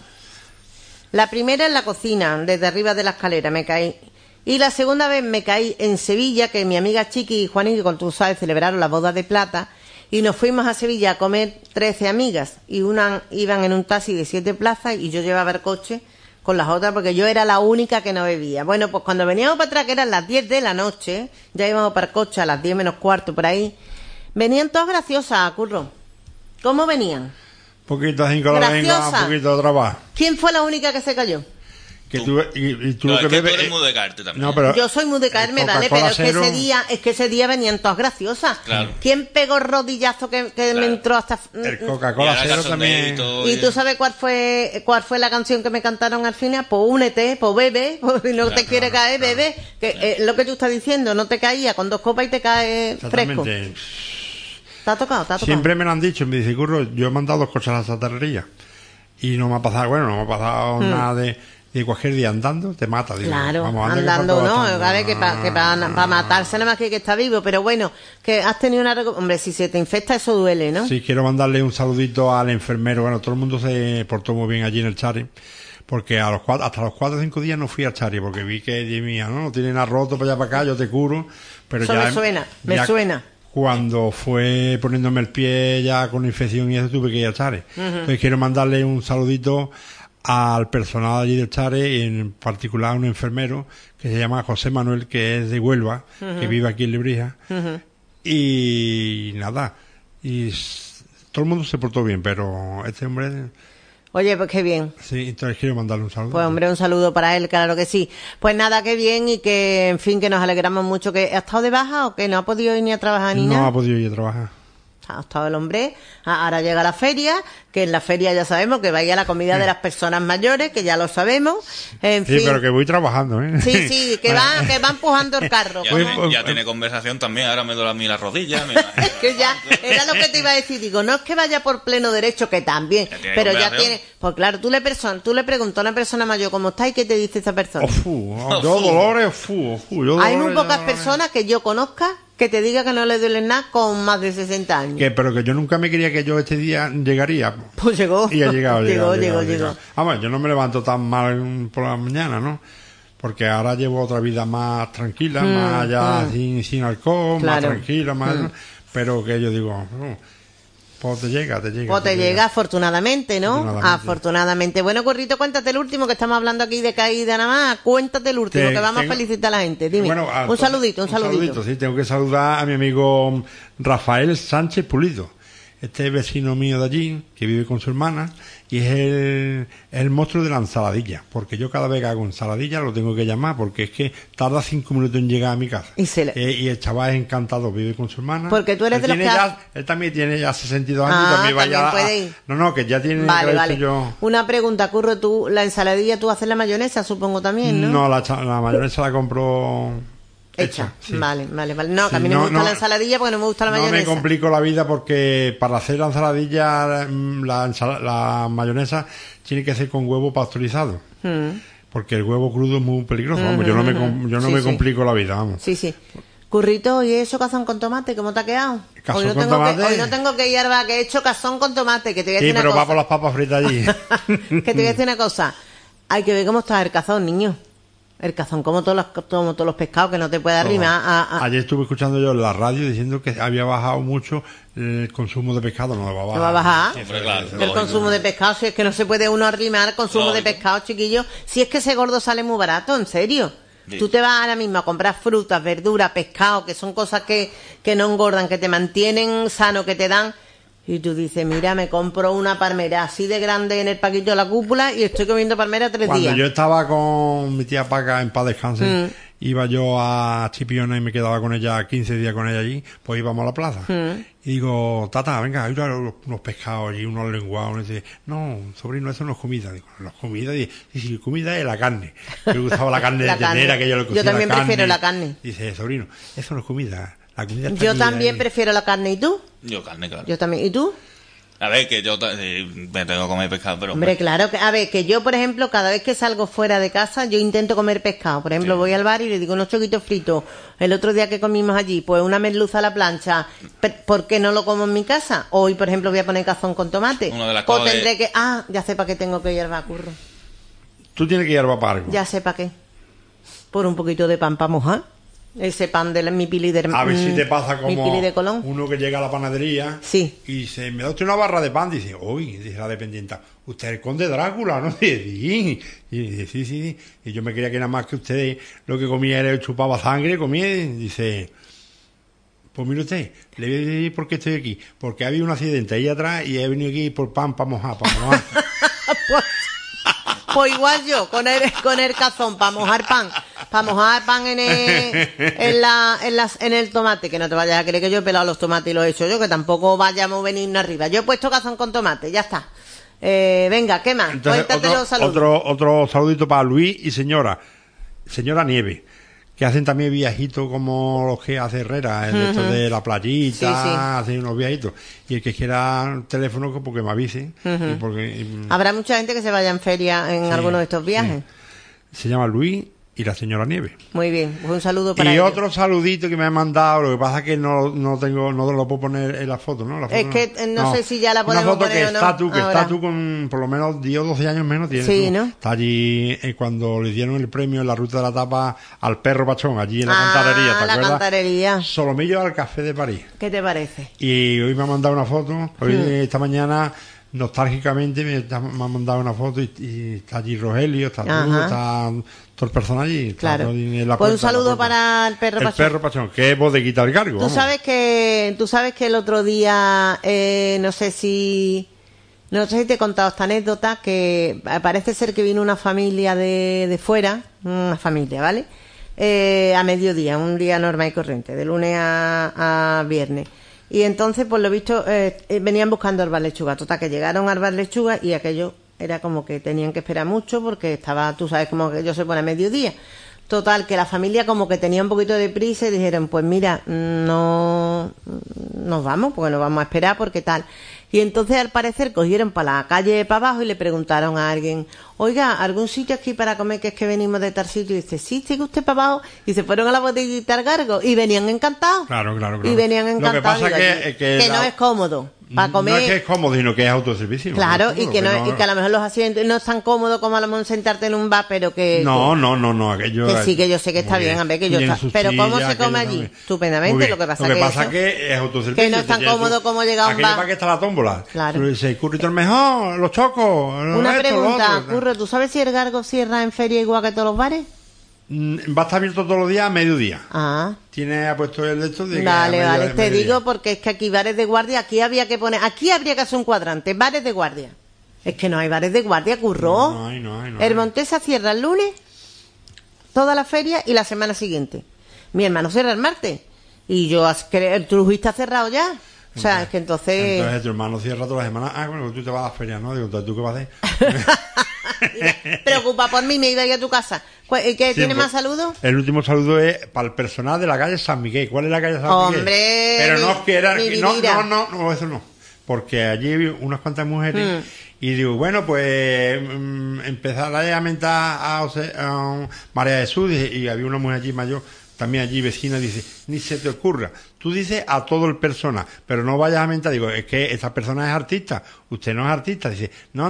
La primera en la cocina, desde arriba de la escalera me caí. Y la segunda vez me caí en Sevilla, que mi amiga Chiqui y Juanito, como tú sabes, celebraron la boda de plata. Y nos fuimos a Sevilla a comer 13 amigas. Y una iban en un taxi de 7 plazas y yo llevaba el coche con las otras porque yo era la única que no bebía. Bueno, pues cuando veníamos para atrás, que eran las 10 de la noche, ya íbamos para el coche a las 10 menos cuarto por ahí, venían todas graciosas, Curro. ¿Cómo venían? Un poquito a 5 la venga, Graciosa. un poquito de trabajo. ¿Quién fue la única que se cayó? Que tú, y tú No, lo es que que tú bebes. eres muy de caerte también. No, pero Yo soy muy de caerme, el vale, Coca-Cola pero cero- es que ese día venían todas graciosas. Claro. ¿Quién pegó el rodillazo que me entró hasta... el Y Coca-Cola ahora cero cachondeito también. ¿Y tú sabes cuál fue la canción que me cantaron al final? Pues únete, pues bebe, pues si no te quiere caer, bebe. Que lo que tú estás diciendo, no te caía con 2 copas y te cae fresco. Exactamente. ¿Te ha tocado? Siempre me lo han dicho, me dice, Curro, yo he mandado 2 cosas a la zatarrería. Y no me ha pasado, bueno, no me ha pasado nada de cualquier día andando, te mata. Digo, Claro, vamos, anda que andando, falta ¿no? bastante. Vale, que para matarse nada más que está vivo. Pero bueno, que has tenido una... Hombre, si se te infecta eso duele, ¿no? Sí, quiero mandarle un saludito al enfermero. Bueno, todo el mundo se portó muy bien allí en el Chari. Porque hasta los 4 o 5 días no fui al Chari, porque vi que, Dios mío, no tiene nada roto para allá para acá, yo te curo. Pero Eso ya, me suena, me ya suena. Cuando fue poniéndome el pie ya con infección y eso, tuve que ir al Chari. Entonces quiero mandarle un saludito al personal allí del Chare, y en particular a un enfermero que se llama José Manuel, que es de Huelva, que vive aquí en Lebrija. Y nada, todo el mundo se portó bien, pero este hombre... Oye, pues qué bien. Sí, entonces quiero mandarle un saludo. Pues hombre, un saludo para él, claro que sí. Pues nada, qué bien y que, en fin, que nos alegramos mucho. ¿Que ha estado de baja o que no ha podido ir ni a trabajar ni No nada? ha podido ir a trabajar. Ha estado el hombre. Ahora llega la feria, que en la feria ya sabemos que vaya la comida de las personas mayores, que ya lo sabemos. En Sí, fin. pero que voy trabajando, ¿eh? Sí, que va empujando el carro. Ya, como- ya tiene conversación también, ahora me duele a mí la rodilla. me imagino. Que ya era lo que te iba a decir, digo, no es que vaya por pleno derecho, que también, Ya tiene pero ya conversación. tiene, pues claro, tú le preguntas a una persona mayor cómo está y qué te dice esa persona. Yo dolores, yo Hay muy dolores, pocas dolores. personas que yo conozca que te diga que no le duele nada con más de 60 años. Pero que yo nunca me quería que yo este día llegaría. Pues llegó. Y ha llegado, llegó. Vamos, yo no me levanto tan mal por la mañana, ¿no? Porque ahora llevo otra vida más tranquila, más ya sin alcohol, más Claro. tranquila, más... Pero que yo digo, pues te llega. O te llega afortunadamente, ¿no? Afortunadamente. Afortunadamente. Bueno, Corrito, cuéntate el último, que estamos hablando aquí de caída nada más. Cuéntate el último, que vamos a felicitar a la gente. Dime, Bueno, un saludito. Sí, tengo que saludar a mi amigo Rafael Sánchez Pulido. Este es vecino mío de allí, que vive con su hermana, y es el monstruo de la ensaladilla. Porque yo cada vez que hago ensaladilla lo tengo que llamar, porque es que tarda 5 minutos en llegar a mi casa. Y el chaval es encantado, vive con su hermana. Porque tú eres de los que... Él también tiene ya 62 años, Ah, también puede ir. No, que ya tiene... Vale, que lo he vale. hecho yo. Una pregunta, Curro, tú, la ensaladilla, tú haces la mayonesa, supongo también, ¿no? No, la mayonesa la compro... Hecha. sí. Vale. No, que a Sí, mí no me gusta la ensaladilla porque no me gusta la No me mayonesa. complico la vida porque para hacer la ensaladilla la mayonesa tiene que ser con huevo pasteurizado. Porque el huevo crudo es muy peligroso. Vamos, yo no Sí, me sí. complico la vida, vamos. Sí. Currito, ¿y eso cazón con tomate? ¿Cómo te ha quedado? ¿Cazón Hoy no, con tengo tomate? hoy no tengo que ir a que he hecho cazón con tomate, que te voy a Sí, decir pero una va por cosa. las papas fritas allí. Que te voy a decir una cosa. Hay que ver cómo está el cazón, niño. El cazón, como todos los pescados, que no te puede arrimar Ayer estuve escuchando yo en la radio diciendo que había bajado mucho el consumo de pescado. No va a bajar. ¿No va a bajar? Hombre, claro, El lógico. consumo de pescado, si es que no se puede uno arrimar consumo de Lógico. pescado, chiquillos. Si es que ese gordo sale muy barato, en serio. Sí. Tú te vas ahora mismo a comprar frutas, verduras, pescado, que son cosas que no engordan, que te mantienen sano, que te dan... Y tú dices, mira, me compro una palmera así de grande en el paquito de la cúpula y estoy comiendo palmera 3 Cuando días. yo estaba con mi tía Paca en paz descanse, iba yo a Chipiona y me quedaba con ella 15 días con ella allí, pues íbamos a la plaza. Y digo, tata, venga, hay unos pescados allí, unos lenguados. Y dice, no, sobrino, eso no es comida. Digo, no es comida. Y si comida es la carne. Yo le gustaba la carne La de ternera, carne. que yo le Yo cocía también la carne. prefiero la carne. Dice, sobrino, eso no es comida. La comida está Yo aquí, también ahí". prefiero la carne. ¿Y tú? Yo carne, claro. Yo también. ¿Y tú? A ver, que yo me tengo que comer pescado, pero... Hombre, claro. A ver, que yo, por ejemplo, cada vez que salgo fuera de casa, yo intento comer pescado. Por ejemplo, Sí. voy al bar y le digo unos choquitos fritos. El otro día que comimos allí, pues una merluza a la plancha. ¿Por qué no lo como en mi casa? Hoy, por ejemplo, voy a poner cazón con tomate. Una de las Pues cosas tendré que... Ah, ya sé para qué tengo que ir al bar, curro. Tú tienes que ir al para algo. Ya sé para qué. Por un poquito de pan para mojar. Ese pan de mi pili de... A ver si te pasa mi como pili de Colón. uno que llega a la panadería Sí. y dice, me da usted una barra de pan. Dice, uy, dice la dependienta, usted es el conde Drácula, ¿no? Dice, sí. Y dice, sí. Y yo me creía que nada más que usted lo que comía era chupaba sangre, comía. Y dice, pues mire usted, le voy a decir por qué estoy aquí. Porque ha habido un accidente ahí atrás y he venido aquí por pan para mojar, Pues igual yo, con el cazón, para mojar pan en el tomate, que no te vayas a creer que yo he pelado los tomates y los he hecho yo, que tampoco vayamos a venirnos arriba. Yo he puesto cazón con tomate, ya está. Venga, ¿qué más? Entonces, Cuéntate los saludos. otro saludito para Luis y señora Nieve, que hacen también viajitos como los que hace Herrera, el esto de la playita, Sí, sí. hacen unos viajitos. Y el que quiera teléfono, porque me avise. Habrá mucha gente que se vaya en feria en algunos de estos viajes. Se llama Luis y la señora Nieve. Muy bien, pues un saludo para Y ellos. otro saludito que me han mandado, lo que pasa es que no lo puedo poner en la foto, ¿no? La foto Es que no sé si ya la podemos una foto poner que o no. está tú, que Ahora. está tú con por lo menos 10 o 12 años menos tienes Sí, tú. ¿no? Está allí cuando le dieron el premio en la ruta de la tapa al perro Pachón, allí en la cantarería, ¿te la acuerdas? cantarería. Solomillo al Café de París. ¿Qué te parece? Y hoy me ha mandado una foto, esta mañana nostálgicamente me ha mandado una foto y está allí Rogelio, está tú, Ajá. está todo el personal allí. Está Claro. todo en la Pues un puerta, en la saludo puerta. para el perro El Pachón. perro Pachón, que es bodeguita del cargo. Tú vamos. sabes que el otro día, no sé si te he contado esta anécdota, que parece ser que vino una familia de fuera, una familia, ¿vale? A mediodía, un día normal y corriente, de lunes a viernes. Y entonces, por lo visto, venían buscando al Bar Lechuga. Total, que llegaron al Bar Lechuga y aquello era como que tenían que esperar mucho porque estaba, tú sabes, como que ellos se pone a mediodía. Total, que la familia como que tenía un poquito de prisa y dijeron, pues mira, no nos vamos, porque nos vamos a esperar, porque tal. Y entonces al parecer cogieron para la calle para abajo y le preguntaron a alguien, oiga, ¿algún sitio aquí para comer, que es que venimos de tal sitio? Y dice, sí, sigue usted para abajo. Y se fueron a la botellita al Gargo y venían encantados. Claro. Y venían Lo que encantados. pasa Digo, que no es cómodo para comer. No es que es cómodo, sino que es autoservicio. Claro, ¿no? y que a lo mejor los asientos no es tan cómodo como a lo mejor sentarte en un bar, pero que... No, aquello... Que sí, que yo sé que está muy bien, a ver, que yo Tienen está... sus Pero ¿cómo sillas, se come aquello allí? también. Estupendamente, Muy bien. lo que pasa es que es autoservicio. que no es tan cómodo como llegar a un aquello bar. para que está la tómbola. Claro. Tú dices, currito el mejor, los chocos, Una esto, lo pregunta, otro. Curro, ¿tú sabes si el Gargo cierra en feria igual que todos los bares? Va a estar abierto todos los días a mediodía. Ah, Tiene puesto el de esto de que vale, a vale, te mediodía. digo porque es que aquí bares de guardia, aquí habría que hacer un cuadrante, bares de guardia. Es que no hay bares de guardia, Curro. No hay. El Montesa cierra el lunes, toda la feria y la semana siguiente. Mi hermano cierra el martes. Y yo, tú fuiste cerrado ya. O sea, es que entonces... Entonces tu hermano cierra todas las semanas. Ah, bueno, tú te vas a la feria, ¿no? Digo, entonces, ¿tú qué vas a hacer? Preocupa por mí, me iba a ir a tu casa. ¿Qué tiene más saludos? El último saludo es para el personal de la calle San Miguel. ¿Cuál es la calle San Miguel? Hombre, Pero no es que era... mi No, vida. no, eso no. Porque allí vi unas cuantas mujeres y digo, bueno, pues empezar a mentar a María Jesús y había una mujer allí mayor, también allí vecina, dice, ni se te ocurra, tú dices a todo el persona, pero no vayas a mentir. Digo, es que esa persona es artista, usted no es artista. Dice, no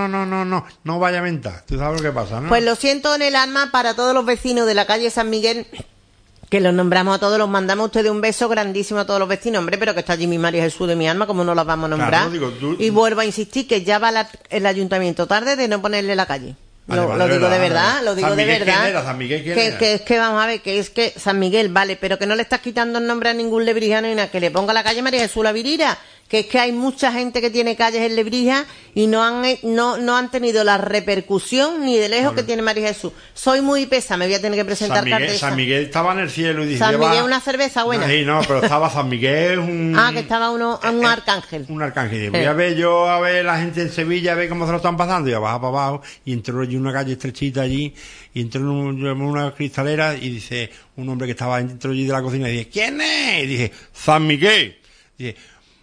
vaya a mentir. Tú sabes lo que pasa, ¿no? Pues lo siento en el alma para todos los vecinos de la calle San Miguel, que los nombramos a todos, los mandamos a ustedes un beso grandísimo a todos los vecinos, hombre, pero que está allí mi María Jesús de mi alma, como no los vamos a nombrar. Claro, digo, y vuelvo a insistir que ya va el ayuntamiento tarde de no ponerle la calle. Lo digo de verdad, lo digo San de Miguel, verdad. ¿quién era? ¿San Miguel quién era? Que es que vamos a ver, que es que San Miguel, vale, pero que no le estás quitando el nombre a ningún lebrijano ni nada, que le ponga la calle María Jesús la Virira, que es que hay mucha gente que tiene calles en Lebrija y no han tenido la repercusión ni de lejos que tiene María Jesús. Soy muy pesa, me voy a tener que presentar cartesa. San Miguel estaba en el cielo y dije, San Miguel una cerveza buena. Sí, no, pero estaba San Miguel un que estaba un arcángel. Un arcángel. Voy a ver la gente en Sevilla, a ver cómo se lo están pasando. Y baja para abajo y entró allí una calle estrechita allí y entró en una cristalera y dice un hombre que estaba dentro allí de la cocina y dice, ¿quién es? Y dije, San Miguel. Dice,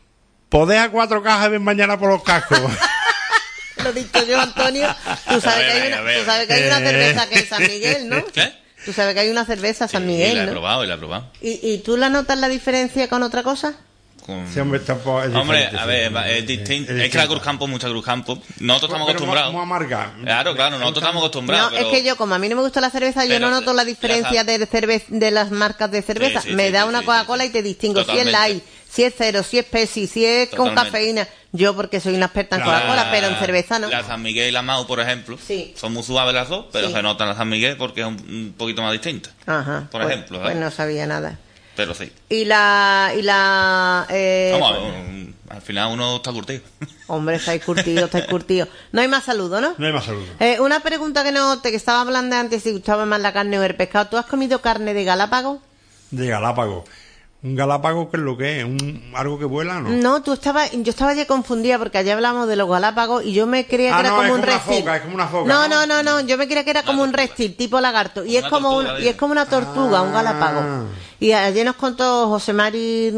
podés a 4 cajas y ven mañana por los cascos. Lo he dicho yo, Antonio. Tú sabes que hay una cerveza que es San Miguel, ¿no? ¿Qué? Tú sabes que hay una cerveza San Miguel, la he ¿no? probado, la he probado. ¿Y tú la notas la diferencia con otra cosa? Sí, hombre, tampoco es Hombre, diferente, a ver, sí, es distinto. Es que la Cruz Campo, mucha Cruz Campo. Nosotros estamos acostumbrados. Muy amarga. Claro, nosotros estamos acostumbrados. No, es que yo, como a mí no me gusta la cerveza, yo no noto la diferencia de las marcas de cerveza. Me da una Coca-Cola y te distingo si es light, si es cero, si es Pepsi, si es con cafeína. Yo, porque soy una experta en Coca-Cola, pero en cerveza no. La San Miguel y la Mau, por ejemplo, son muy suaves las dos, pero se notan la San Miguel porque es un poquito más distinta. Ajá. Por ejemplo. Pues no sabía nada. Pero sí. Vamos a ver, al final uno está curtido. Hombre, estáis curtidos. No hay más saludos, ¿no? No hay más saludos. Una pregunta que estaba hablando antes, si gustaba más la carne o el pescado. ¿Tú has comido carne de Galápagos? De Galápagos. ¿Un Galápago qué es lo que es? ¿Algo que vuela, no? No, yo estaba ya confundida porque allá hablamos de los Galápagos y yo me creía que era como un reptil. Es como una foca. No, yo me creía que era como un reptil, tipo lagarto. Y es como una tortuga, un Galápago. Y ayer nos contó José Mari,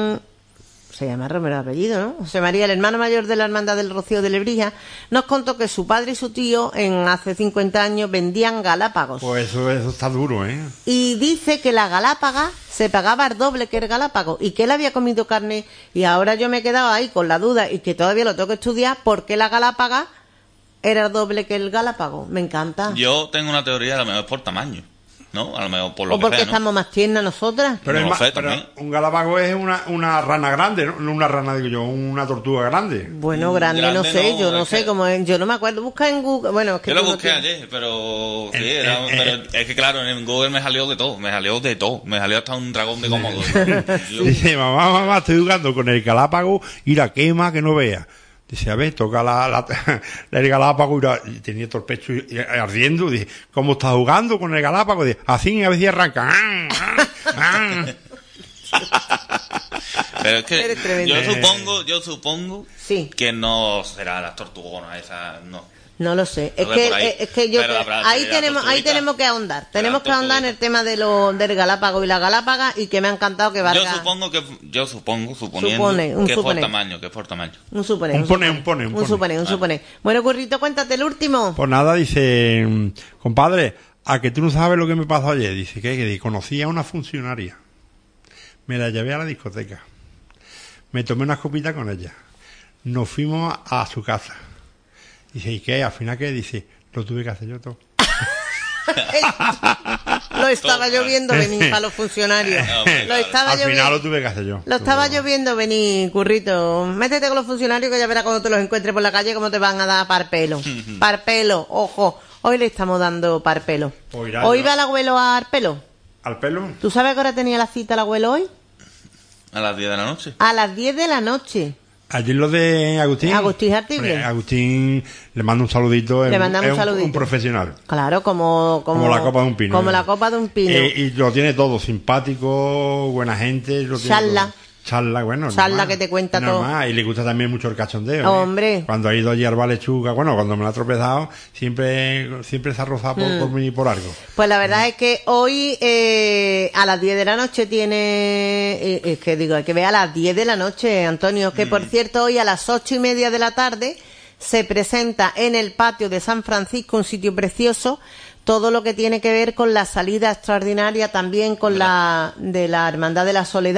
se llama Romero de apellido, ¿no? José María, el hermano mayor de la Hermandad del Rocío de Lebrija, nos contó que su padre y su tío hace 50 años vendían Galápagos. Pues eso está duro, ¿eh? Y dice que la Galápaga se pagaba el doble que el Galápago y que él había comido carne, y ahora yo me he quedado ahí con la duda y que todavía lo tengo que estudiar, ¿por qué la Galápaga era el doble que el Galápago? Me encanta. Yo tengo una teoría, a lo mejor por tamaño, ¿no? A lo mejor por lo o porque que sea, ¿no? estamos más tiernas nosotras. Pero, No, pero un Galápago es una rana grande, ¿no? No una rana, digo yo, una tortuga grande. Bueno, grande no sé, yo no sé cómo es, yo no me acuerdo. Busca en Google, bueno, es que yo lo busqué ayer, pero sí, pero es que claro, en Google me salió de todo, me salió hasta un dragón de Komodo. Dice, mamá, estoy jugando con el Galápago y la quema que no vea. Dice, a ver, toca el Galápago y tenía todo el pecho ardiendo. Dice, ¿cómo estás jugando con el Galápago? Dice, así a veces arranca. Pero es que yo supongo sí, que no será las tortugonas esas, no. No lo sé, es que yo ahí tenemos que ahondar, tenemos que ahondar en el tema del Galápago y la Galápaga, y que me ha encantado que valga. Yo supongo, suponiendo que es por tamaño, Un supone. Bueno, Currito, cuéntate el último. Pues nada, dice, compadre, a que tú no sabes lo que me pasó ayer. Dice que conocí a una funcionaria, me la llevé a la discoteca, me tomé unas copitas con ella, nos fuimos a su casa. Dice, ¿y qué? ¿Al final qué? Dice, lo tuve que hacer yo todo. Lo estaba yo viendo venir para los funcionarios. Al final lo tuve que hacer yo. Lo estaba yo viendo venir, Currito. Métete con los funcionarios que ya verás cuando te los encuentres por la calle cómo te van a dar parpelo. Parpelo, ojo. Hoy le estamos dando parpelo. Hoy va el abuelo a Arpelo. ¿Al pelo? ¿Tú sabes que hora tenía la cita el abuelo hoy? A las 10 de la noche. A las 10 de la noche. Allí lo de Agustín. Agustín Artible. Agustín le manda un saludito. Le mandamos un saludito. Un profesional. Claro, como la copa de un pino. Como la copa de un pino. Y lo tiene todo, simpático, buena gente. Charla. Charla, bueno. Charla que te cuenta todo. Y le gusta también mucho el cachondeo. Hombre. Cuando ha ido allí al Lechuga, cuando me lo ha tropezado, siempre se ha rozado por mí por algo. Pues la verdad es que hoy a las 10 de la noche tiene... es que digo, hay que ver a las 10 de la noche, Antonio, que por cierto hoy a las 8:30 de la tarde se presenta en el patio de San Francisco, un sitio precioso, todo lo que tiene que ver con la salida extraordinaria también con de la Hermandad de la Soledad,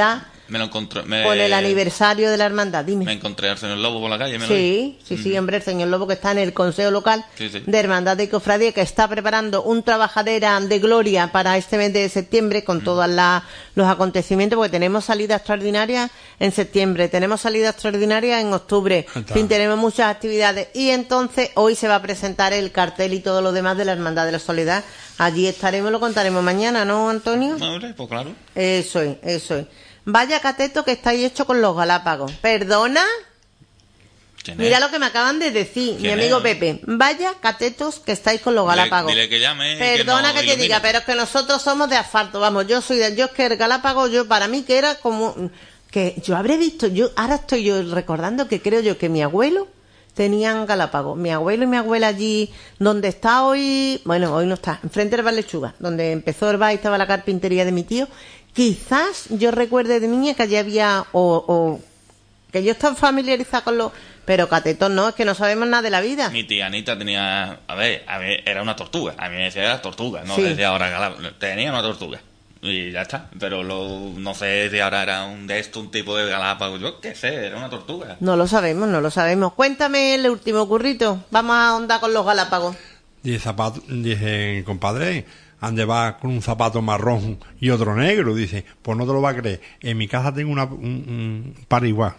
Me lo encontré. Con el aniversario de la hermandad, dime. Me encontré al señor Lobo por la calle. Me lo vi. Sí, hombre, el señor Lobo que está en el Consejo Local Sí. de Hermandad de Cofradía, que está preparando un trabajadera de gloria para este mes de septiembre con todos los acontecimientos, porque tenemos salida extraordinaria en septiembre, tenemos salida extraordinaria en octubre, en fin, tenemos muchas actividades, y entonces hoy se va a presentar el cartel y todo lo demás de la Hermandad de la Soledad. Allí estaremos, lo contaremos mañana, ¿no, Antonio? Hombre, pues claro. Eso es. Vaya cateto que estáis hecho con los Galápagos. ¿Perdona? Mira lo que me acaban de decir, mi amigo Pepe. Vaya catetos que estáis con los Galápagos. Dile que llame. Perdona que te diga, pero es que nosotros somos de asfalto. Vamos, yo es que el Galápago, para mí que era como... Que yo habré visto, ahora estoy yo recordando que creo yo que mi abuelo tenían Galápagos. Mi abuelo y mi abuela allí, donde está hoy... Bueno, hoy no está, enfrente del Bar Lechuga, donde empezó el bar y estaba la carpintería de mi tío. Quizás yo recuerde de niña que allí había... que yo estaba familiarizada con los... Pero catetón no, es que no sabemos nada de la vida. Mi tía Anita tenía... A ver, era una tortuga. A mí me decía era tortuga, no Sí. decía ahora Galápagos. Tenía una tortuga. Y ya está. Pero no sé si ahora era un tipo de Galápagos. Yo qué sé, era una tortuga. No lo sabemos. Cuéntame el último currito. Vamos a ahondar con los Galápagos. Dice, compadre, ande va con un zapato marrón y otro negro. Dice, pues no te lo va a creer. En mi casa tengo un par igual.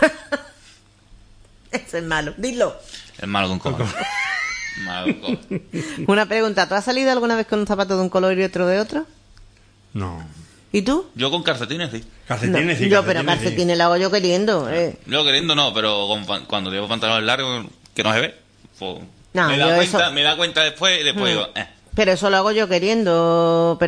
Ese es malo. Dilo. Es malo con cojones. Malo con cojones. Una pregunta. ¿Tú has salido alguna vez con un zapato de un color y otro de otro? No. ¿Y tú? Yo con calcetines, sí. Calcetines, sí. Yo, pero calcetines lo hago yo queriendo. Yo queriendo no, pero cuando llevo pantalones largos, que no se ve. Pues, No, me da cuenta después y después digo, Pero eso lo hago yo queriendo.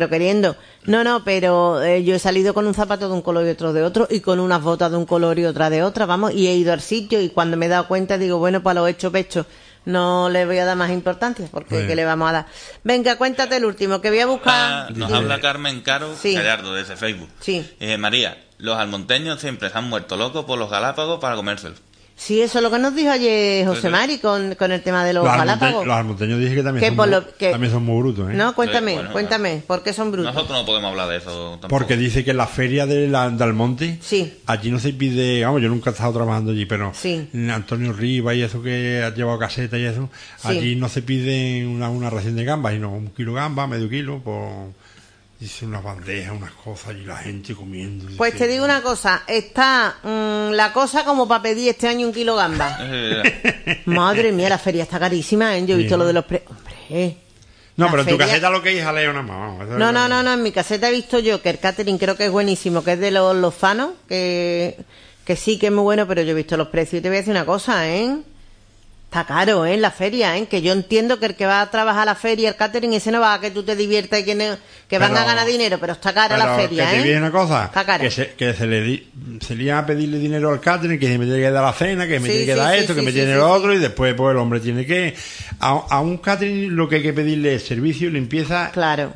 No, pero yo he salido con un zapato de un color y otro de otro, y con unas botas de un color y otra de otra, vamos, y he ido al sitio, y cuando me he dado cuenta digo, bueno, pues lo he hecho pecho. No le voy a dar más importancia, porque ¿qué le vamos a dar? Venga, cuéntate el último, que voy a buscar... Nos habla Carmen Caro Sí. Gallardo desde Facebook. Sí. María, los almonteños siempre se han muerto locos por los Galápagos para comérselos. Sí, eso es lo que nos dijo ayer José Mari con el tema de los Galápagos. Los almonteños dije que también, también son muy brutos, ¿eh? No, cuéntame, Bueno, cuéntame, ¿por qué son brutos? Nosotros no podemos hablar de eso tampoco. Porque dice que en la feria del Almonte, Sí. allí no se pide, vamos, yo nunca he estado trabajando allí, pero Sí. Antonio Rivas y eso que ha llevado caseta y eso, Sí. allí no se pide una ración de gambas, sino 1 kilo de gamba, medio kilo, dice unas bandejas, unas cosas y la gente comiendo. Pues te digo una cosa, está la cosa como para pedir este año 1 kilo gamba. Madre mía, la feria está carísima, ¿eh? Yo he visto lo de los Hombre... No, la pero en tu feria- caseta lo que hay jaleo nada más. Vamos, eso es- No, en mi caseta he visto yo que el catering creo que es buenísimo, que es de los lozanos, que sí que es muy bueno, pero yo he visto los precios y te voy a decir una cosa, ¿eh? Está caro, ¿eh? La feria, ¿eh? Que yo entiendo que el que va a trabajar a la feria, el catering, ese no va a que tú te diviertas y que van a ganar dinero, pero está cara la feria, que te diga una cosa, Está cara. que se le iba a pedirle dinero al catering, que se me tiene que dar la cena, que me Sí, tiene que sí, dar sí, esto, que sí, me sí, tiene sí, lo sí. otro, y después pues el hombre tiene que... A un catering lo que hay que pedirle es servicio, limpieza Claro.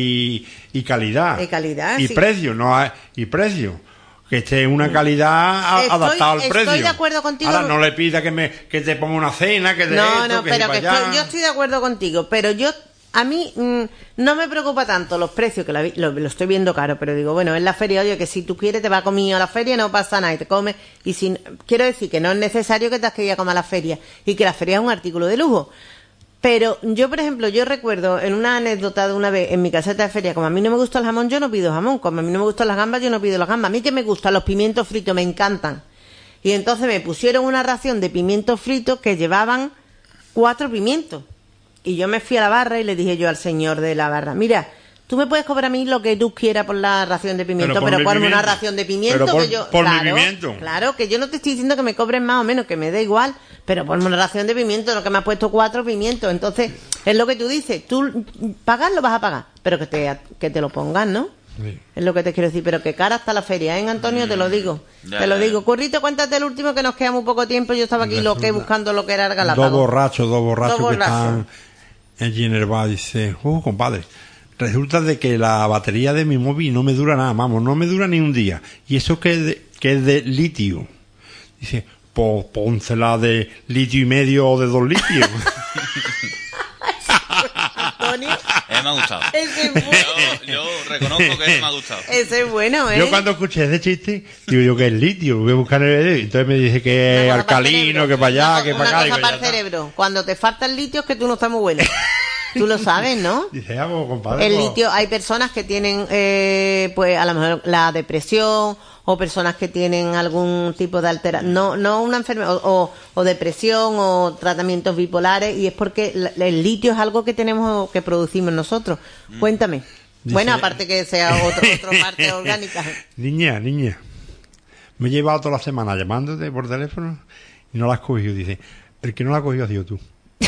y calidad. Y calidad, Y sí. precio, no hay, y precio. Que esté una calidad adaptada al precio. Estoy de acuerdo contigo. Ahora no le pida que te ponga una cena, que te No, esto, que pero si que para allá. yo estoy de acuerdo contigo, pero a mí no me preocupa tanto los precios, que lo estoy viendo caro, pero digo, bueno, en la feria, oye, que si tú quieres te vas conmigo a la feria, no pasa nada, y te comes, y si quiero decir que no es necesario que te has que ir a comer a la feria, y que la feria es un artículo de lujo. Pero yo, por ejemplo, yo recuerdo en una anécdota de una vez en mi caseta de feria, como a mí no me gusta el jamón, yo no pido jamón, como a mí no me gustan las gambas, yo no pido las gambas, a mí que me gustan los pimientos fritos, me encantan. Y entonces me pusieron una ración de pimientos fritos que llevaban 4 pimientos. Y yo me fui a la barra y le dije yo al señor de la barra, mira, tú me puedes cobrar a mí lo que tú quieras por la ración de pimiento, Pero pero ponme ponme una pimiento. ración de pimiento Pero que yo... por mi claro, pimiento. claro, que yo no te estoy diciendo que me cobren más o menos, que me da igual, pero ponme una ración de pimiento, no que me has puesto 4 pimientos. Entonces, es lo que tú dices, tú pagar lo vas a pagar, pero que te lo pongan, ¿no? Sí. Es lo que te quiero decir, pero que cara hasta la feria, ¿eh, Antonio? Te lo digo. Ya, Te lo ya. digo. Currito, cuéntate el último, que nos queda muy poco tiempo. Yo estaba aquí buscando lo que era el Galápago. Dos borrachos Dos que borrachos. están allí en el bar. Dice, compadre, resulta de que la batería de mi móvil no me dura nada, vamos, no me dura ni un día. Y eso que es de litio. Dice, pues pónsela de litio y medio o de 2 litios. Antonio, Es me ha gustado. Ese es bueno. Yo reconozco que ese me ha gustado. Ese es bueno, ¿eh? Yo cuando escuché ese chiste, digo yo que es litio, voy a buscar en el video. Entonces me dice que es Una cosa para el alcalino, cerebro. que para allá, que Una para acá. cosa Digo, para ya el está. cerebro. Cuando te falta el litio es que tú no estás muy bueno. Tú lo sabes, ¿no? Dice, vamos, compadre. El pues, litio, hay personas que tienen, pues a lo mejor la depresión, o personas que tienen algún tipo de alteración, no una enfermedad, o depresión, o tratamientos bipolares, y es porque el litio es algo que tenemos, que producimos nosotros. Cuéntame. Dice- Bueno, aparte que sea otra parte orgánica. Niña, me he llevado toda la semana llamándote por teléfono y no la has cogido. Dice, el que no la ha cogido ha sido tú.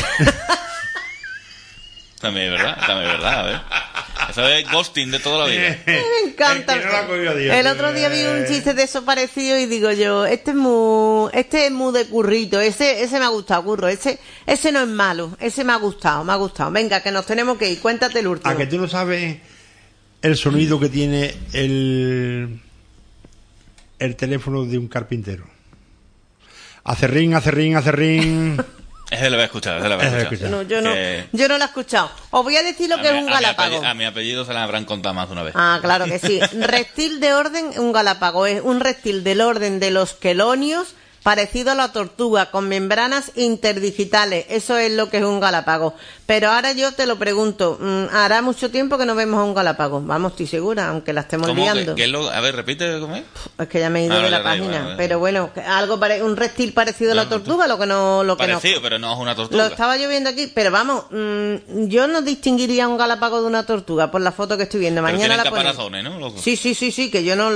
También es verdad, a ver. Eso es ghosting de toda la vida. Me encanta. El que no la ha cogido, Dios. El otro día vi un chiste de eso parecido y digo yo, este es muy de currito, ese me ha gustado, curro, ese no es malo, ese me ha gustado. Venga, que nos tenemos que ir, cuéntate el último. ¿A que tú no sabes el sonido que tiene el teléfono de un carpintero? Hace ring. Ese lo voy a escuchar, ese lo voy a Ese lo escuchar. he escuchado. Yo no lo he escuchado. Os voy a decir lo que es un galápago. A mi apellido se la habrán contado más de una vez. Ah, claro que sí. Reptil de orden, un galápago. Es un reptil del orden de los quelonios, parecido a la tortuga, con membranas interdigitales. Eso es lo que es un galápago. Pero ahora yo te lo pregunto, hará mucho tiempo que no vemos a un galápago. Vamos, estoy segura, aunque la estemos ¿Cómo? liando. ¿Qué es lo? A ver, repite cómo es. Es que ya me he ido de la vale, página. vale. Pero bueno, algo un reptil parecido a la tortuga, lo que no... Parecido, pero no es una tortuga. Lo estaba yo viendo aquí, pero vamos, yo no distinguiría un galápago de una tortuga por la foto que estoy viendo. Pero Mañana tienen la ponemos. caparazones, ¿no? Loco. Sí, que yo no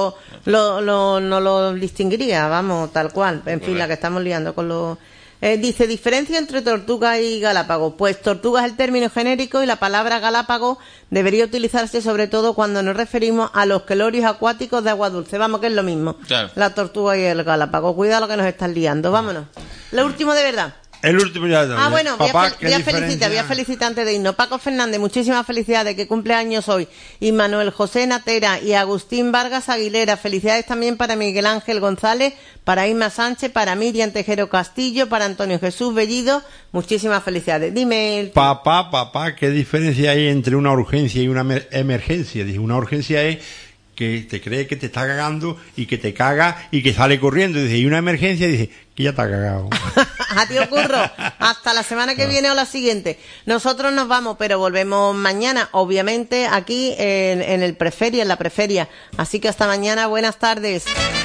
lo distinguiría, vamos, tal cual. En fin, la que estamos liando con los... dice, diferencia entre tortuga y galápago. Pues tortuga es el término genérico y la palabra galápago debería utilizarse sobre todo cuando nos referimos a los quelonios acuáticos de agua dulce. Vamos, que es lo mismo. Claro. La tortuga y el galápago. Cuidado lo que nos están liando. Vámonos. Lo último de verdad. El último ya. Ah, bueno, Papá, ¿qué voy a diferencia? felicitar antes de irnos. Paco Fernández, muchísimas felicidades, que cumple años hoy. Y Manuel José Natera y Agustín Vargas Aguilera. Felicidades también para Miguel Ángel González, para Isma Sánchez, para Miriam Tejero Castillo, para Antonio Jesús Bellido. Muchísimas felicidades. Dime. Papá, ¿qué diferencia hay entre una urgencia y una emergencia? Dije, una urgencia es que te cree que te está cagando y que te caga y que sale corriendo. Dice, y una emergencia, dice, que ya te ha cagado. Adiós, Curro. Hasta la semana que viene o la siguiente. Nosotros nos vamos, pero volvemos mañana, obviamente, aquí en la preferia. Así que hasta mañana. Buenas tardes.